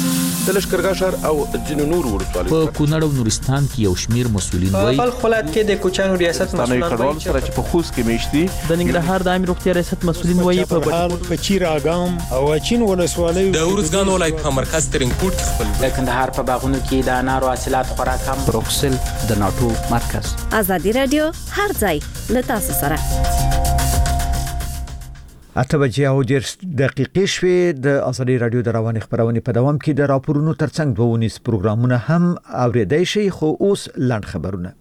Speaker 12: د لشکرګاه ښار او ځینو نورو ولسوالیو
Speaker 7: په کونړ او نورستان کې یو شمیر مسؤلین وایي
Speaker 8: په بلخ ولایت کې د کوچانو ریاست مسؤلین
Speaker 9: وایي چې په خوست کې میشتي
Speaker 8: د ننګرهار د عامه روغتیا ریاست مسؤلین وایي
Speaker 20: په چیر اګام او اچین ولسوالیو
Speaker 19: د ورزګان ولایت په مرکز ترینکوټ کې خپل
Speaker 4: د کندهار په باغونو کې د انارو حاصلات خورا کم.
Speaker 7: بروکسل د ناتو مرکز.
Speaker 11: ازادي رادیو هر ځای له تاسو سره. 8:10 شوې د ازادي رادیو د رواني خبرونې په دوام کې د راپورونو ترڅنګ 2 پروګرامونه هم اوریدای شي خو اوس لاند خبرونه.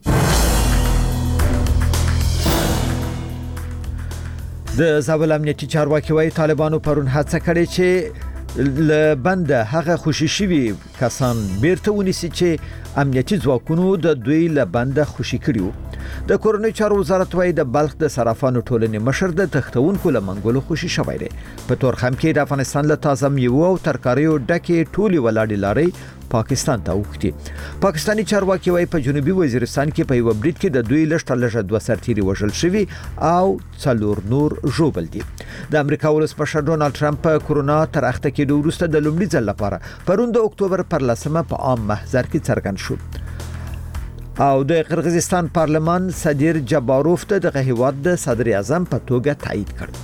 Speaker 11: د زابل امنیتي چارواکي وايي طالبانو پرون هڅه کړې چې له بند هغه خوشي شوي کسان بیرته ونیسي چې امنیتي ځواکونو د دوی له بند خوشي کړیو. د کورنۍ چارو وزارت وايي د بلخ د صرافانو ټولنې مشر د تختونکو له منګولو خوشي شوی دی. په تورخم کې د افغانستان له تازه میوه او ترکاریو ډکه ټولي ولاړې لارې پاکستان ته وکړي. پاکستانی چارواکي وايي په جنوبي وزیرستان کې په یو برید کې د دوی لږه 2 سرتیري وژل شوي او 4 نور ژوبل دي. د امریکا ولسمشر ډونالد ټرمپ په کورونا تر اخته کې د وروسته د لومړي ځل لپاره پرون د اکتوبر پر 10مه په عام محضر کې څرګند شو. او د قرغیزستان پارلمان صدر جباروف ته د هیواد د صدر اعظم په توګه تایید کړ.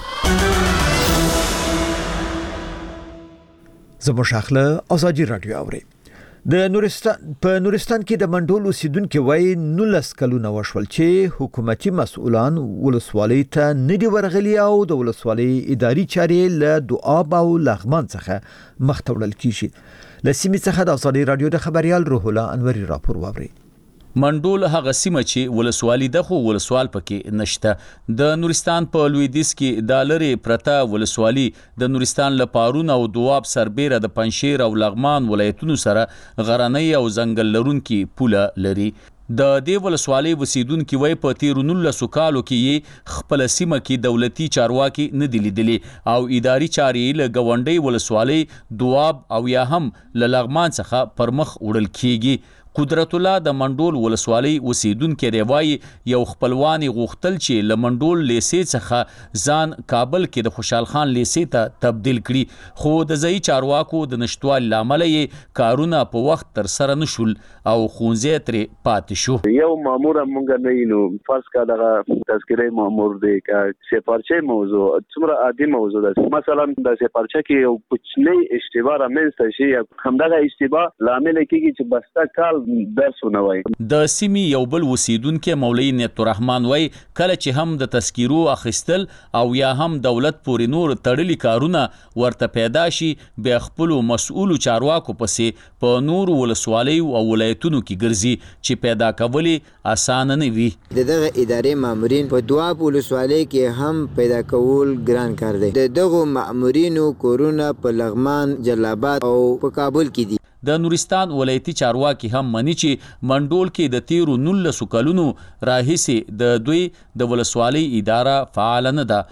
Speaker 11: زموږ اخله ازادي رادیو اوري. د نورستان کې د منډول اوسیدونکو وای 19 کلونه وشول چې حکومتي مسؤلان ولسوالۍ ته نه دی ورغلي او د ولسوالۍ اداري چارې له دعاب او لغمان څخه مخ ته وړل کیږي. لسیمې څخه د ازادي رادیو د خبريال روح الله انوري راپور ووري.
Speaker 13: منډول هغه سیمه چې ولسوالي د خو ولسوال پکې نشته. د نورستان په لویدیس کې د لری پرتا ولسوالي د نورستان لپارون او دواب سربېره د پنشیر او لغمان ولایتونو سره غرنۍ او ځنګل لرونکي پوله لري. د دې ولسوالۍ وسیدونکو وای په 13 کالو کې خپل سیمه کې دولتي چارواکي نه دي لیدلي او اداري چارې له غونډۍ ولسوالۍ دواب او یا هم لغمان څخه پرمخ وړل کیږي. قدرت الله د منډول ولسوالۍ وسیدونکو ریوای یو خپلوانی غوښتل چې لمنډول لیسې څخه ځان کابل کې د خوشحال خان لیسې ته تبدیل کړي خو د ځای چارواکو د نشټوال لامل یې کارونه په وخت تر سره نشول او خونځې ترې پاتې شو.
Speaker 25: یو مامور مونږ نه یو فرض کا دغه تذکره مامور دی کا سپارچه موضوع څومره عادي موضوع ده. مثلا د سپارچه کې یو کوچنی اشتباه رامنځته شي همدغه اشتباه لامل کیږي چې بسته کال درسونه وای.
Speaker 13: د سیمې یو بل وسیدونکو مولوی نعمت الرحمن وای کله چې هم د تذکیرو اخیستل او یا هم دولت پورې نور تړلي کارونه ورته پیدا شي به خپل مسؤل چارواکو پسې په نور ولسوالۍ او ولایتونو کې ګرځي چې پیدا کولی اسانه نه وي.
Speaker 26: دغه ادارې مامورین په دواب ولسوالۍ کې هم پیدا کول ګران کار دی. دغه مامورینو کورونه په لغمان، جلال او په کابل کې دي.
Speaker 13: د نورستان ولایتي چارواکي هم مني چې منډول کې د 19 کلونو راهیسې د دوی د ولسوالۍ اداره فعال نه ده.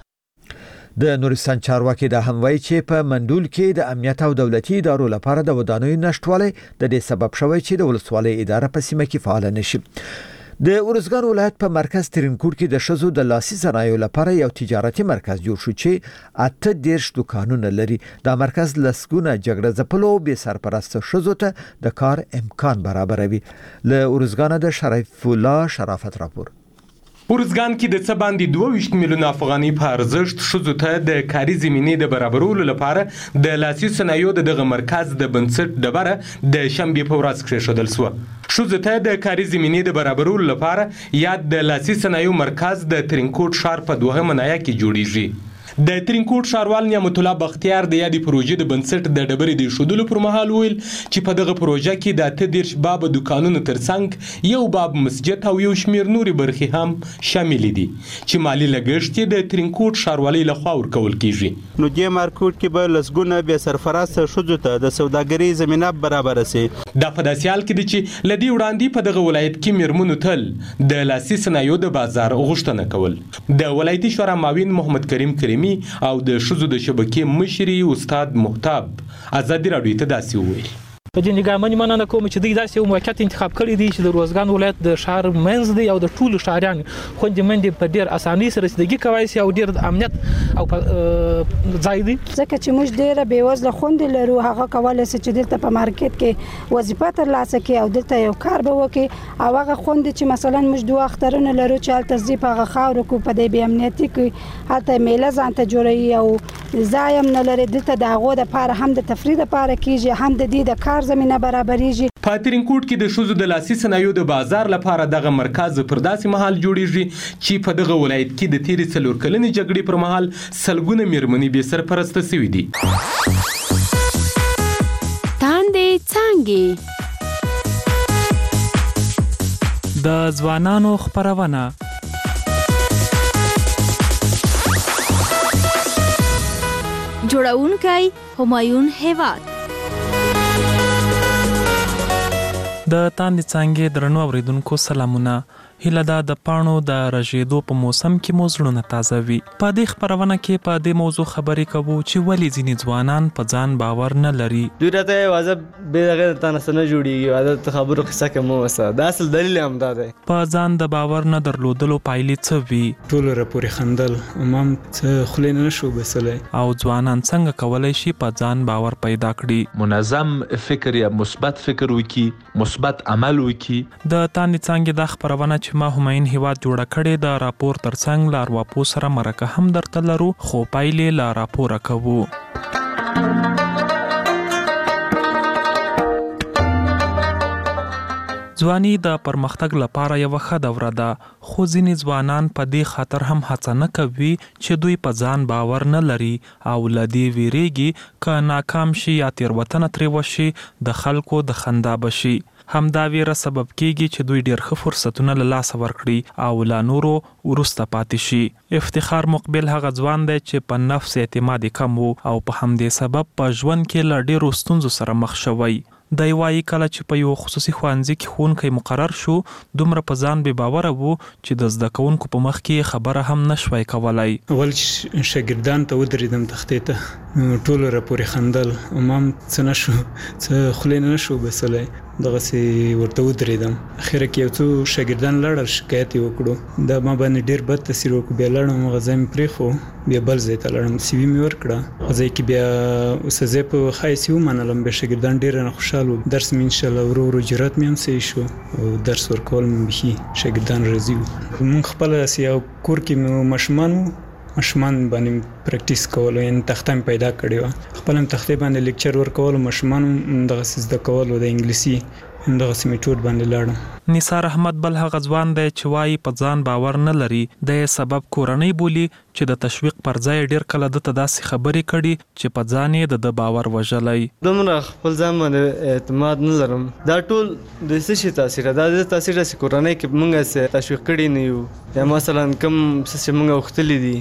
Speaker 2: د نورستان چارواکي دا هم وایي چې په منډول کې د امنیت او دولتي ادارو لپاره د ودانیو نشټوالی د دې سبب شوی چې د ولسوالۍ اداره په سیمه کې فعال نشي. د ورزګان ولایت په مرکز ترینکوټ کې د شزو د لاسي صنایعو لپاره یو تجارتي مرکز جوړ شو چې 18 دکانونه لري. دا مرکز لسګونه جګړه ځپلو به سرپرست شزو ته د کار امکان برابروي. له ورزګان د شریف الله شرافت راپور.
Speaker 27: ورزګان کې د څه باندې 22 میلیون افغاني په ارزښت شزو ته د کاري زمینې د برابرولو لپاره د لاسي صنایعو دغه مرکز د بنسټ ډبره د شنبې په ورځ کېښودل شو. شزو ته د کاري زمینې د برابرولو لپاره یا د لاسي صنایعو مرکز د ترینکوټ ښار په 2مه ناحیه کې جوړیږي. د ترینکوټ ښاروال نعمت الله بختیار د یادې پروژې د بنسټ د ډبرې د ایښودلو پر مهال ویل چې په دغه پروژه کې د 18 باب دکانونو ترڅنګ یو باب مسجد او یو شمیر نوري برخې هم شامل دي چې مالی لګښت یې د ترینکوټ ښاروالۍ لخوا ورکول کیږي.
Speaker 28: نو دې مارکوټ کې به لسګونه به سرفراز شوځو ته د سوداګرۍ زمينه برابر سي.
Speaker 27: دا په داسې حال کې دي چې لدی وړاندې په دغه ولایت کې میرمنو تل د لاسي صنایعو د بازار غوښتنه کول. د ولایتي شورا معاون محمد کریم کریمی او د شذو د شبکې مشري استاد محتاب ازادي راډیو ته داسې وویل.
Speaker 8: په دې نګامنې مننه کوم چې دوی داسې یو موقعیت انتخاب کړی دی چې د روزګان ولایت د شهر منځ دی او د ټولو شهریان خوندې منډې په ډېر اسانۍ سره رسیدګي کولی شي او ډېر امنیت او ځای دی
Speaker 14: ځکه چې موږ ډېره بېوزله خوندې لرو هغه کولی شي چې دلته په مارکیټ کې وظیفه ترلاسه کړي او دلته یو کار به وکړي او هغه خوندې چې مثلا موږ دوه اخترونه لرو چې هلته ځي په هغه خاورو کې په دې بې امنیتي کې هلته میله ځان ته جوړوي او ځای هم نه لري دلته د هغو دپاره هم د تفریح دپاره کېږي هم د دې د کار زمینه برابرېږي
Speaker 27: په ترینکوټ کې د ښځو د لاسي صنایعو د بازار لپاره دغه مرکز پر داسې مهال جوړیږي چې په دغه ولایت کې د تیرې 4 کلنې جګړې پر مهال سلګونه میرمنې بې سرپرسته شوي دي.
Speaker 15: تاندې څانګې
Speaker 8: د ځوانانو خپرونه
Speaker 11: جوړونکی همایون هیواد
Speaker 8: د تاندې څانګې درنو اوریدونکو سلامونه. هیله ده د پاڼو د رژېدو په موسم کې مو زړونه تازه وي. په دې خپرونه کې په دې موضوع خبرې کوو چې ولې ځینې ځوانان په ځان باور نه لري.
Speaker 16: دوی راته یوازې بې دغه د تا نه څه نه جوړېږي یوازې د خبرو قصه کې مه اوسه. دا اصل دلیل هم دا دی.
Speaker 8: په ځان د باور نه درلودلو پایلې څه وي؟
Speaker 17: ټولو راپورې خندل امام څه خولې نه شو بسلی.
Speaker 8: او ځوانان څنګه کولی شي په ځان باور پیدا کړي؟
Speaker 9: منظم فکر یا مثبت فکر وکړي، مثبت عمل وکړي.
Speaker 8: د تاندې څانګې دا خپرونه چې ما همایون هیواد جوړه کړې د راپور ترڅنګ له ارواپو سره مرکه هم درته لرو خو پایلې له راپوره کوو. ځواني د پرمختګ لپاره یو ښه دوره ده خو ځینې ځوانان په دې خاطر هم هڅه نه کوي چې دوی په ځان باور نه لري او له دې ویریږي که ناکام شي یا تېروتنه ترې وشي د خلکو د خندا بشي. همدا ویره سبب کیږي چې دوی ډېر ښه فرصتونه له لاسه ورکړي او لا نورو وروسته پاتې شي. افتخار مقبل هغه ځوان دی چې په نفس اعتماد کم وو او په همدې سبب په ژوند کې له ډېرو ستونزو سره مخ شوی. دی وایي کله چې په یو خصوصي ښوونځي کې ښوونکی مقرر شو دومره په ځان بې باوره وو چې د زده کوونکو په مخ کې خبره هم نشوی کولی.
Speaker 17: اول شاګردان ته ودرېدم تختې ته ټولو راپورې خندل امام څه نه شو څه خولې نه شو بسلی. دغسې ورته ودرېدم. اخره کې یو څو شاګردان لاړل شکایت یې وکړو. دا ما باندې ډېر بد تاثیر وکړو. بیا لاړم هغه ځای مې پرېښو بیا بل ځای ته لاړم سی وي مې ورکړه. هغه ځای کې بیا استاذۍ په ښه حیث ومنلم. بیا شاګردان ډېر رانه خوشحال وو. درس مې انشاءالله ورو ورو جرات مې هم صحیح شو او درس ورکول مې بیخي شاګردان راضي وو. موږ خپله هسې یو کور کې مې ماشومان وو ماشومان باندې پریکټیس کولو یعنې تخته مې پیدا کړې وه. خپله مې تختې باندې لیکچر ورکولو ماشومان هم دغسې زده کولو د انګلیسي همدغسې میټود باندې لاړم.
Speaker 8: نثار احمد بل هغه ځوان دی چې وایي په ځان باور نه لري. د سبب کورنۍ بولي چې د تشویق پر ځای ډېر کله دته داسې خبرې کړي چې په ځان یې د باور وژلی.
Speaker 16: دومره خپل ځان باندې اعتماد نه لرم. دا ټول د څه شي تاثیر ده؟ دا تاثیر داسې کورنۍ کې موږ څه تشویق کړي نه یو یا مثلا کوم څه چې موږ غوښتلي دي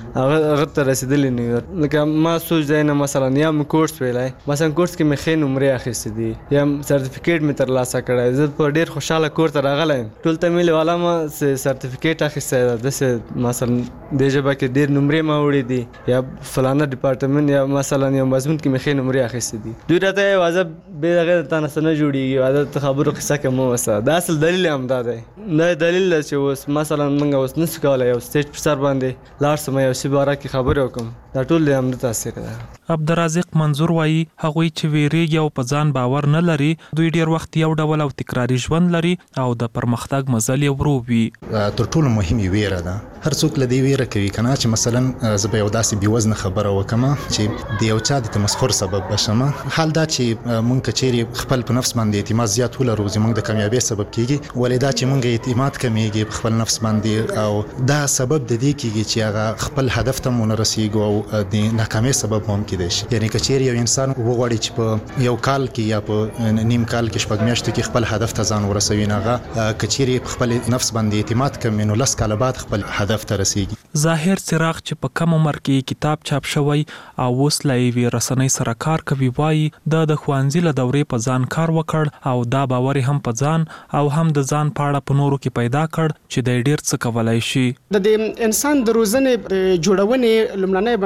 Speaker 16: هغه ته رسېدلی نه یو. لکه ما سوچ دی نه مثلا یا مې کورس ویلی مثلا کورس کې مې ښې نمرې اخیستې دي یا سرټیفیکیټ مې ترلاسه کړی. زه په ډېر خوشحاله کور ته راغلی یم. ټول ته مې والا ما سرټیفیکیټ اخیستی ده داسې مثلا دې ژبه کې ډېر نمرې ما وړي دي یا فلانه ډپارټمنټ یا مثلا یو مضمون کې مې ښې نمرې اخیستې دي. دوی راته یوازې بې دغه د تا نه څه نه جوړېږي یوازې د خبرو قصه کې مه اوسه. دا اصل دلیل هم دا دی. دا دلیل ده چې اوس مثلا موږ اوس نشو کولی یو سټیج پر سر باندې لاړ شم یو شي باره کې خبرې وکړم. دا ټول د همده تاثیر ده.
Speaker 8: عبدالرازق منظور وایي هغوی چې ویریږي او په ځان باور نه لري دوی ډېر وخت یو ډول او تکراري ژوند لري او د پرمختګ مزل یې ورو وي.
Speaker 18: تر ټولو مهمه ویره ده. هر څوک له دې ویره کوي کنه چې مثلا زه به یو داسې بې وزنه خبره وکړم چې د یو چا د تمسخر سبب بشم. حال دا چې مونږ که چیرې خپل په نفس باندې اعتماد زیات ولرو زموږ د کامیابۍ سبب کیږي. ولې دا چې مونږ اعتماد کمیږي په خپل نفس باندې او دا سبب د دې کیږي چې هغه خپل هدف ته مونږ رسیږو او د ناکامۍ سبب هم کیدای شي. یعنی که چیرې یو انسان وغواړي چې په یو کال کې یا په نیم کال کې شپږ میاشتو کې خپل هدف ته ځان ورسوي نه هغه که چیرې په خپل نفس باندې اعتماد کوي نو 10 کاله بعد خپل هدف ته رسیږي.
Speaker 8: ظاهر څراغ چې په کم عمر کې کتاب چاپ شوی او اوس لا یې رسنۍ سره کار کوي وایي د ښوونځي له دورې په ځان کار وکړ او دا باور هم په ځان او هم د ځان په اړه په نورو کې پیدا کړ چې د ډېر څه کولای شي.
Speaker 21: د انسان د روزنې جوړونې لومړنی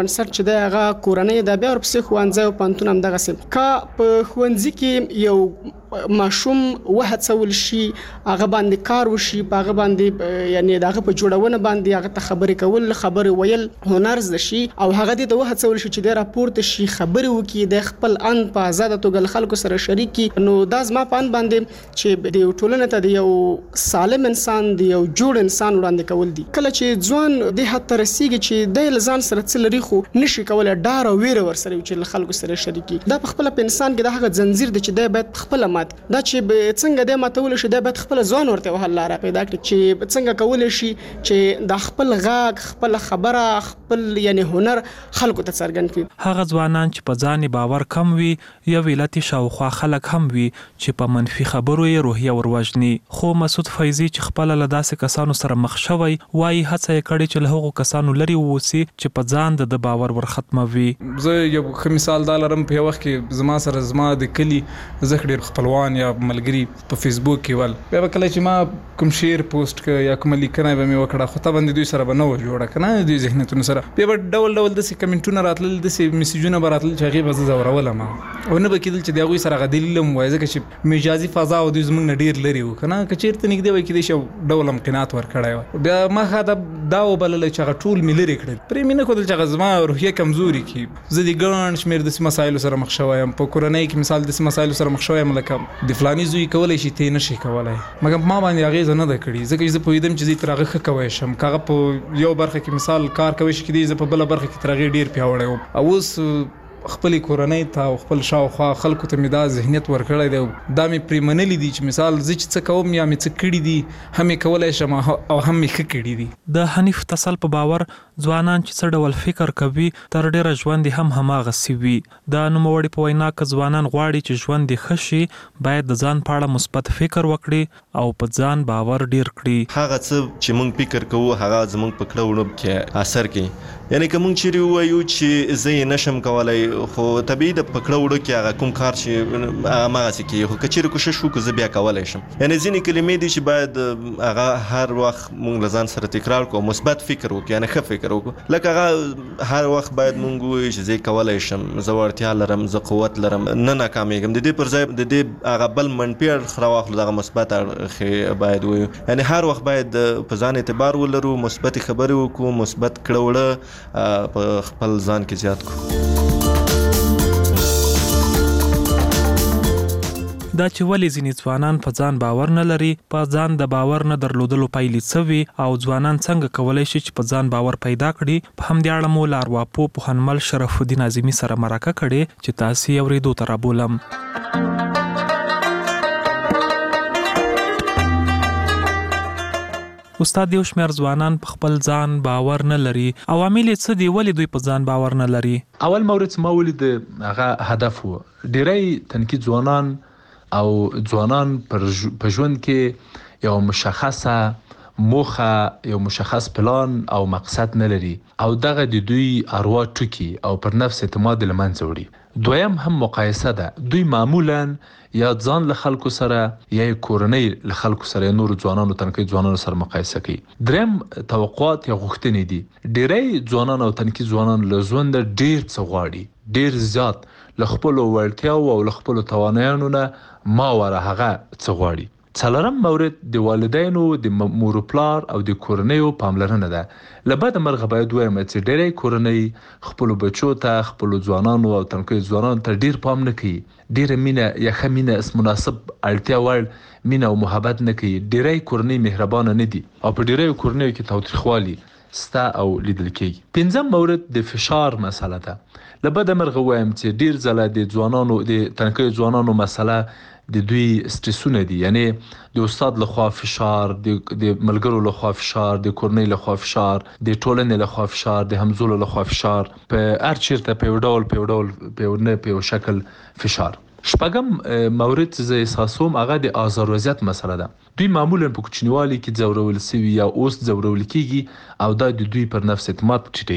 Speaker 1: بنسټ چې د هغه کورنۍ د بیا ورپسې ښوونځي او پوهنتون هم دغه سي کا په ښوونځي کې یو ماشوم وهڅول شي هغه باندې کار وشي په هغه باندې یعنی دغه په جوړونه باندې هغه ته خبرې کول خبرې ویل هنر زده شي او هغه د وهڅول شي چې د راپورته شي خبرې وکړي د خپل ان په آزاد توګه خلکو سره شریکي نو دا زما په ان باندې چې د ټولنې ته د یو سالم انسان د یو جوړ انسان وړاندې کول دي کله چې ځوان د حد ته رسیږي چې د لزان سره څه لري خو نشي کولای ډار او ویره ورسره چې خلکو سره شریکي دا په خپل په انسان کې د هغه زنجیر د چې د باید خپل دا چې څنګه د ماتول شي د باید خپل ځوان ورته وهل لاره پیدا کړي چې څنګه کول شي چې د خپل غاګ خپل خبره خپل یعنی هنر خلکو ته څرګند کړي
Speaker 8: هغه ځوانان چې په ځان باور کم وي یا ویلاتي شاوخوا خلک هم وي چې په منفي خبرو یې روحیه وروجني خو مسعود فیضی چې خپل له داسې کسانو سره مخ شوی وایي هڅه یې کړې چې له هغو کسانو لري ووسی چې په ځان د باور ورختموي
Speaker 3: زه یو ښه مثال دا لرم په وخت کې زما سره زما د کلی زه ډېر خپلوان یا ملګری په فیسبوک کې ول بیا کله چې ما کوم شیر پوسټ ک یا کوم لیکنه به مې وکړه خو ته باندې دوی سره به نه و جوړه کنه دوی ذهنیتونو سره بیا ډول د کمنټونه راتلل د میسجونه براتل چې هغه به زورولم او نه به کېدل چې دا غوي سره غدلم وای ځکه چې مجازي فضا او د زمنګ ډیر لري و کنه کچیرته نګدي وای کېدې شو ډول امکانات ورکړای بیا ما خاطر دا وبلل چې هغه ټول ملري کړل پرې مینه کول چې هغه زما روحیه کمزوري کی زه دي ګڼ شمیر د مسایلو سره مخ شوایم په کورنۍ کې مثال د مسایلو سره مخ شوایم لکه د فلانی زوی کولای شي ته نشي کولای مګر ما باندې هغه نه ده کړی ځکه چې په یدم چې زه ترغه کوي شم کاغه په یو برخه کې مثال کار کوي چې دې زه په بل برخه کې ترغه ډیر پیاوړی او اوس خپل کورنۍ ته او خپل شاوخوا خلکو ته مې دا ذهنیت ورکړی دی دا مې پریمنلی دي چې مثال زه چې څه کوم یا مې څه کړي دي هم کولای شم او هم مې ښه کړي دي
Speaker 8: د حنیف تسل په باور ځوانان چې څه ډول فکر کوي تر ډیره ژوند هم هماغسې وي د نوموړي په وینا که ځوانان غواړي چې ژوند یې ښه شي باید د ځان په اړه مثبت فکر وکړي او په ځان باور ډیر کړي
Speaker 6: هغه څه چې موږ فکر کوو هغه زموږ په کړه وړو کې اثر کوي یعنی که موږ چیرې وایو چې زه یې نشم کولای خو طبیعي د پکړه وړو کې هغه کوم کار چې هغه څه کې خو کچېر کوشش وکړو زه بیا کولای شم یعنی ځینې کلمې دي چې باید هغه هر وخت موږ لزان سره تکرار کوو مثبت فکر وکړو یعنی ښه فکر وکړو لکه هغه هر وخت باید موږ وایو چې زه کولای شم زه وړتیا لرم زه قوت لرم نه ناکامېږم د دې پر ځای د دې هغه بل منفي اړخ راواخلو دغه مثبت اړخ باید وایو یعنی هر وخت باید په ځان اعتبار ولرو مثبت خبرې وکړو مثبت کړه وړه په خپل ځان کې زیات کړو
Speaker 8: دا چې ولې ځینې ځوانان په ځان باور نه لري په ځان د باور نه درلودلو پایلې څه وي او ځوانان څنګه کولی شي چې په ځان باور پیدا کړي په همدې اړه مو له ارواپوه پوهنمل شرف الدین اعظمي سره مرکه کړې چې تاسې یې اورېدو ته رابولم استاد یو شمېر ځوانان په خپل ځان باور نه لري عوامل یې څه دي ولې دوی په ځان باور نه لري
Speaker 9: اول مورد ما ولید هغه هدف و ډیری تنکي ځوانان او ځوانان په ژوند کې یو مشخصه موخه یو مشخص پلان او مقصد نه لري او دغه د دوی اروا ټوکی او پر نفس اعتماد لمنځه وړي دویم هم مقایسه ده دوی معمولا یا ځان له خلکو سره یا کورنۍ له خلکو سره نور ځوانانو تنکي ځوانانو سره مقایسه کوي دریم توقعات یا غوښتنې دي ډیری ځوانان او تنکي ځوانان له ژوند ډیر څه غواړي ډیر زیات له خپل وړتیاو او له خپل توانایانو نه ما وره هغه څه غواړي څلورم مورد د والدینو د مور پلار او د کورنیو پاملرنه ده لبد مرغه باید وایم چې ډېری کورنۍ خپل بچو ته خپل ځوانانو او تنکي ځوانانو ته ډیر پام نه کوي ډیر مینه یا خمینه اس مناسب اړتیا وړ مینه او محبت نه کوي ډېری کورنۍ مهربانه نه دي او په ډېری کورنۍ کې تاوتریخوالي ستا او لیدل کېږي پنځم مورد د فشار مسله ده لبد مرغه وایم چې ډیر ځله د ځوانانو د تنکي ځوانانو مسله د دوی سټریسونه دي یعنی د استاد لخوا فشار د ملګرو لخوا فشار د کورنۍ لخوا فشار د ټولنې لخوا فشار د همزولو لخوا فشار په هر چیرته په شکل فشار شپږم مورد زه احساسوم هغه د آزار وضعیت مسله ده دوی معمولا په کوچنیوالي کې ځورول سوي یا اوس ځورول کیږي او دا د دوی پر نفس اعتماد ټیټوي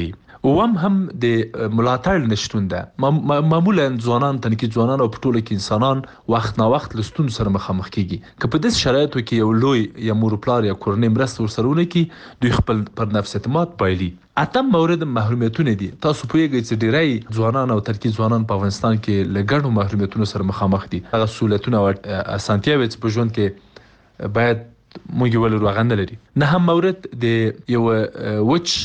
Speaker 9: وم هم د ملاتړ نشټون ده. معمولا ځوانان تنکي ځوانان او په ټوله کې انسانان وخت نا وخت لستون سره مخامخ کیږي. که په دې شرایطو کې یو لوی یا مور پلار یا کورنۍ مرسته ورسره ونه کړي دوی خپل پر نفس اعتماد بایلي. اتم مورد محرومیتونه دي. تاسو پوهیږئ چې ډیری ځوانان او ترکي ځوانان په افغانستان کې له ګڼو محرومیتونو سره مخامخ دي. هغه سہولتونه او اسانتیاوې چې په ژوند کې باید موږ ولرو هغه نه لري. نه هم مورد د یو وچ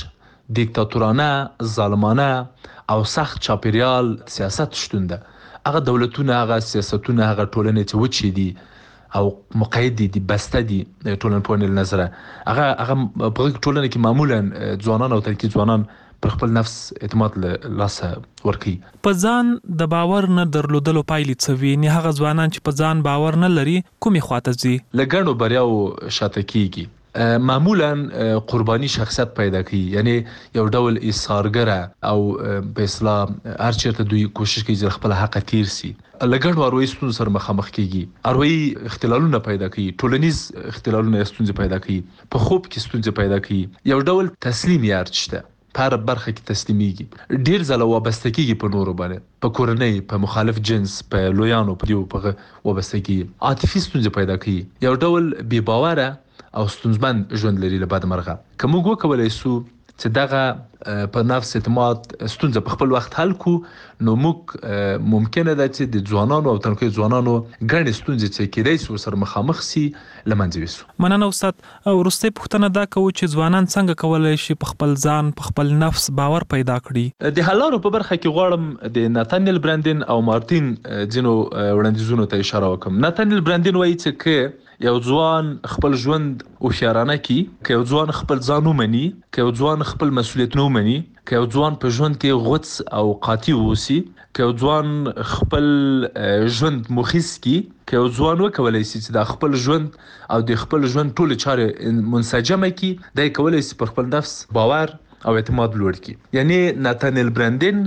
Speaker 9: دیکتاتورانه ظالمانه او سخت چاپیریال سیاست شتون ده. هغه دولتونه هغه سیاستونه هغه ټولنې چې وچې دي او مقید دي بسته دي ټولنپوهنې له نظره هغه په ټولنه کې معمولا ځوانان او ترکي ځوانان پر خپل نفس اعتماد له لاسه ورکوي.
Speaker 8: په ځان د باور نه درلودلو پایلې څه وي؟ نه هغه ځوانان چې په ځان باور نه لري کومې خواته ځي؟
Speaker 9: له ګڼو بریاو شاته کیږي. معمولا قربانی شخصیت پیدا کوي، یعنی یو ډول ایثارګره او په اصطلاح هر چیرته دوی کوشش کوي چې خپل حق تیر سي. لګړو اروي ستون سره مخامخ کیږي، اروي اختلالونه پیدا کوي، ټولنیز اختلالونه ستونزې پیدا کوي، په خوب کې ستونزې پیدا کوي. یو ډول تسلیم یارچته په هر برخه کې تسلیمیږي، ډیر ځله وابسته کیږي په نورو باندې، په کورنۍ، په مخالف جنس، په لویانو په دیو په وابسته کیږي. عاطفي ستونزې پیدا کوي، یو ډول بې باوره او ستونزمن ژوند لري. له بد مرغه که موږ وکولای سو چې دغه په نفس اعتماد ستونزه په خپل وخت حل کو، نو موږ ممکنه ده چې د ځوانانو او تنکي ځوانانو ګڼې ستونزې چې کېدای شي ورسره مخامخ سي له منځه یوسو.
Speaker 8: مننه استاد. وروستۍ پوښتنه دا کوو چې ځوانان څنګه کولی شي په خپل ځان په خپل نفس باور پیدا کړي؟
Speaker 9: د حل لارو په برخه کې غواړم د ناتانیل برندن او مارتین ځینو وړاندیزونو ته اشاره وکړم. ناتانیل برندن وایي چې که یو ځوان خپل ژوند هوښیارانه کړي، که یو ځوان خپل ځان ومني، که یو ځوان خپل مسؤلیتونه ومني، که یو ځوان په ژوند کې غوڅ او قاطع واوسي، که یو ځوان خپل ژوند مخیس کړي، که یو ځوان وکولای شي چې د خپل ژوند او د خپل ژوند ټولې چارې منسجمه کړي، دی کولی شي پر خپل نفس باور او اعتماد لوړ کړي. یعنی ناتانیل برندن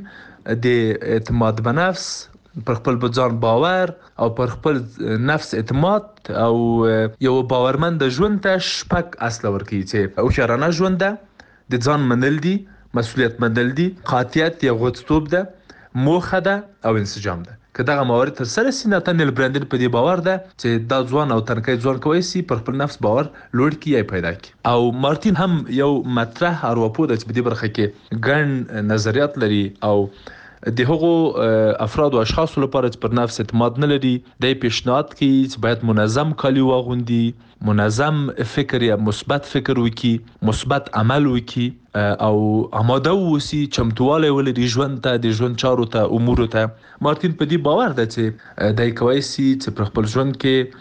Speaker 9: د اعتماد به نفس، پر خپل ځان باور او پر خپل نفس اعتماد او یو باورمند ژوند ته شپږ اصل ورکوي چې هوښیارانه ژوند ده، د ځان منل دي، مسؤلیت منل دي، قاطعیت یا غوڅتوب ده، موخه ده او انسجام ده. که دغه موارد تر سره سي، ناتانیل برندن په دې باور ده چې دا ځوان او تنکی ځوان کولی سي پر خپل نفس باور لوړ کړي یا پیدا کړي. او مارتین هم یو مطرح ارواپوه ده چې په دې برخه کې ګڼ نظریات لري او د هغو افراد او اشخاصو لپاره چې پر نفس اعتماد نه لري، د پیشنهاد کوي چې باید منظم کالي واغوندي، منظم فکر یا مثبت فکر وکړي، مثبت عمل وکړي او آماده واوسي، چمتوالی ولري ژوند ته، د ژوند چارو ته، امورو ته. مارتین په دې باور ده چې دی کولی سي چې پر خپل ژوند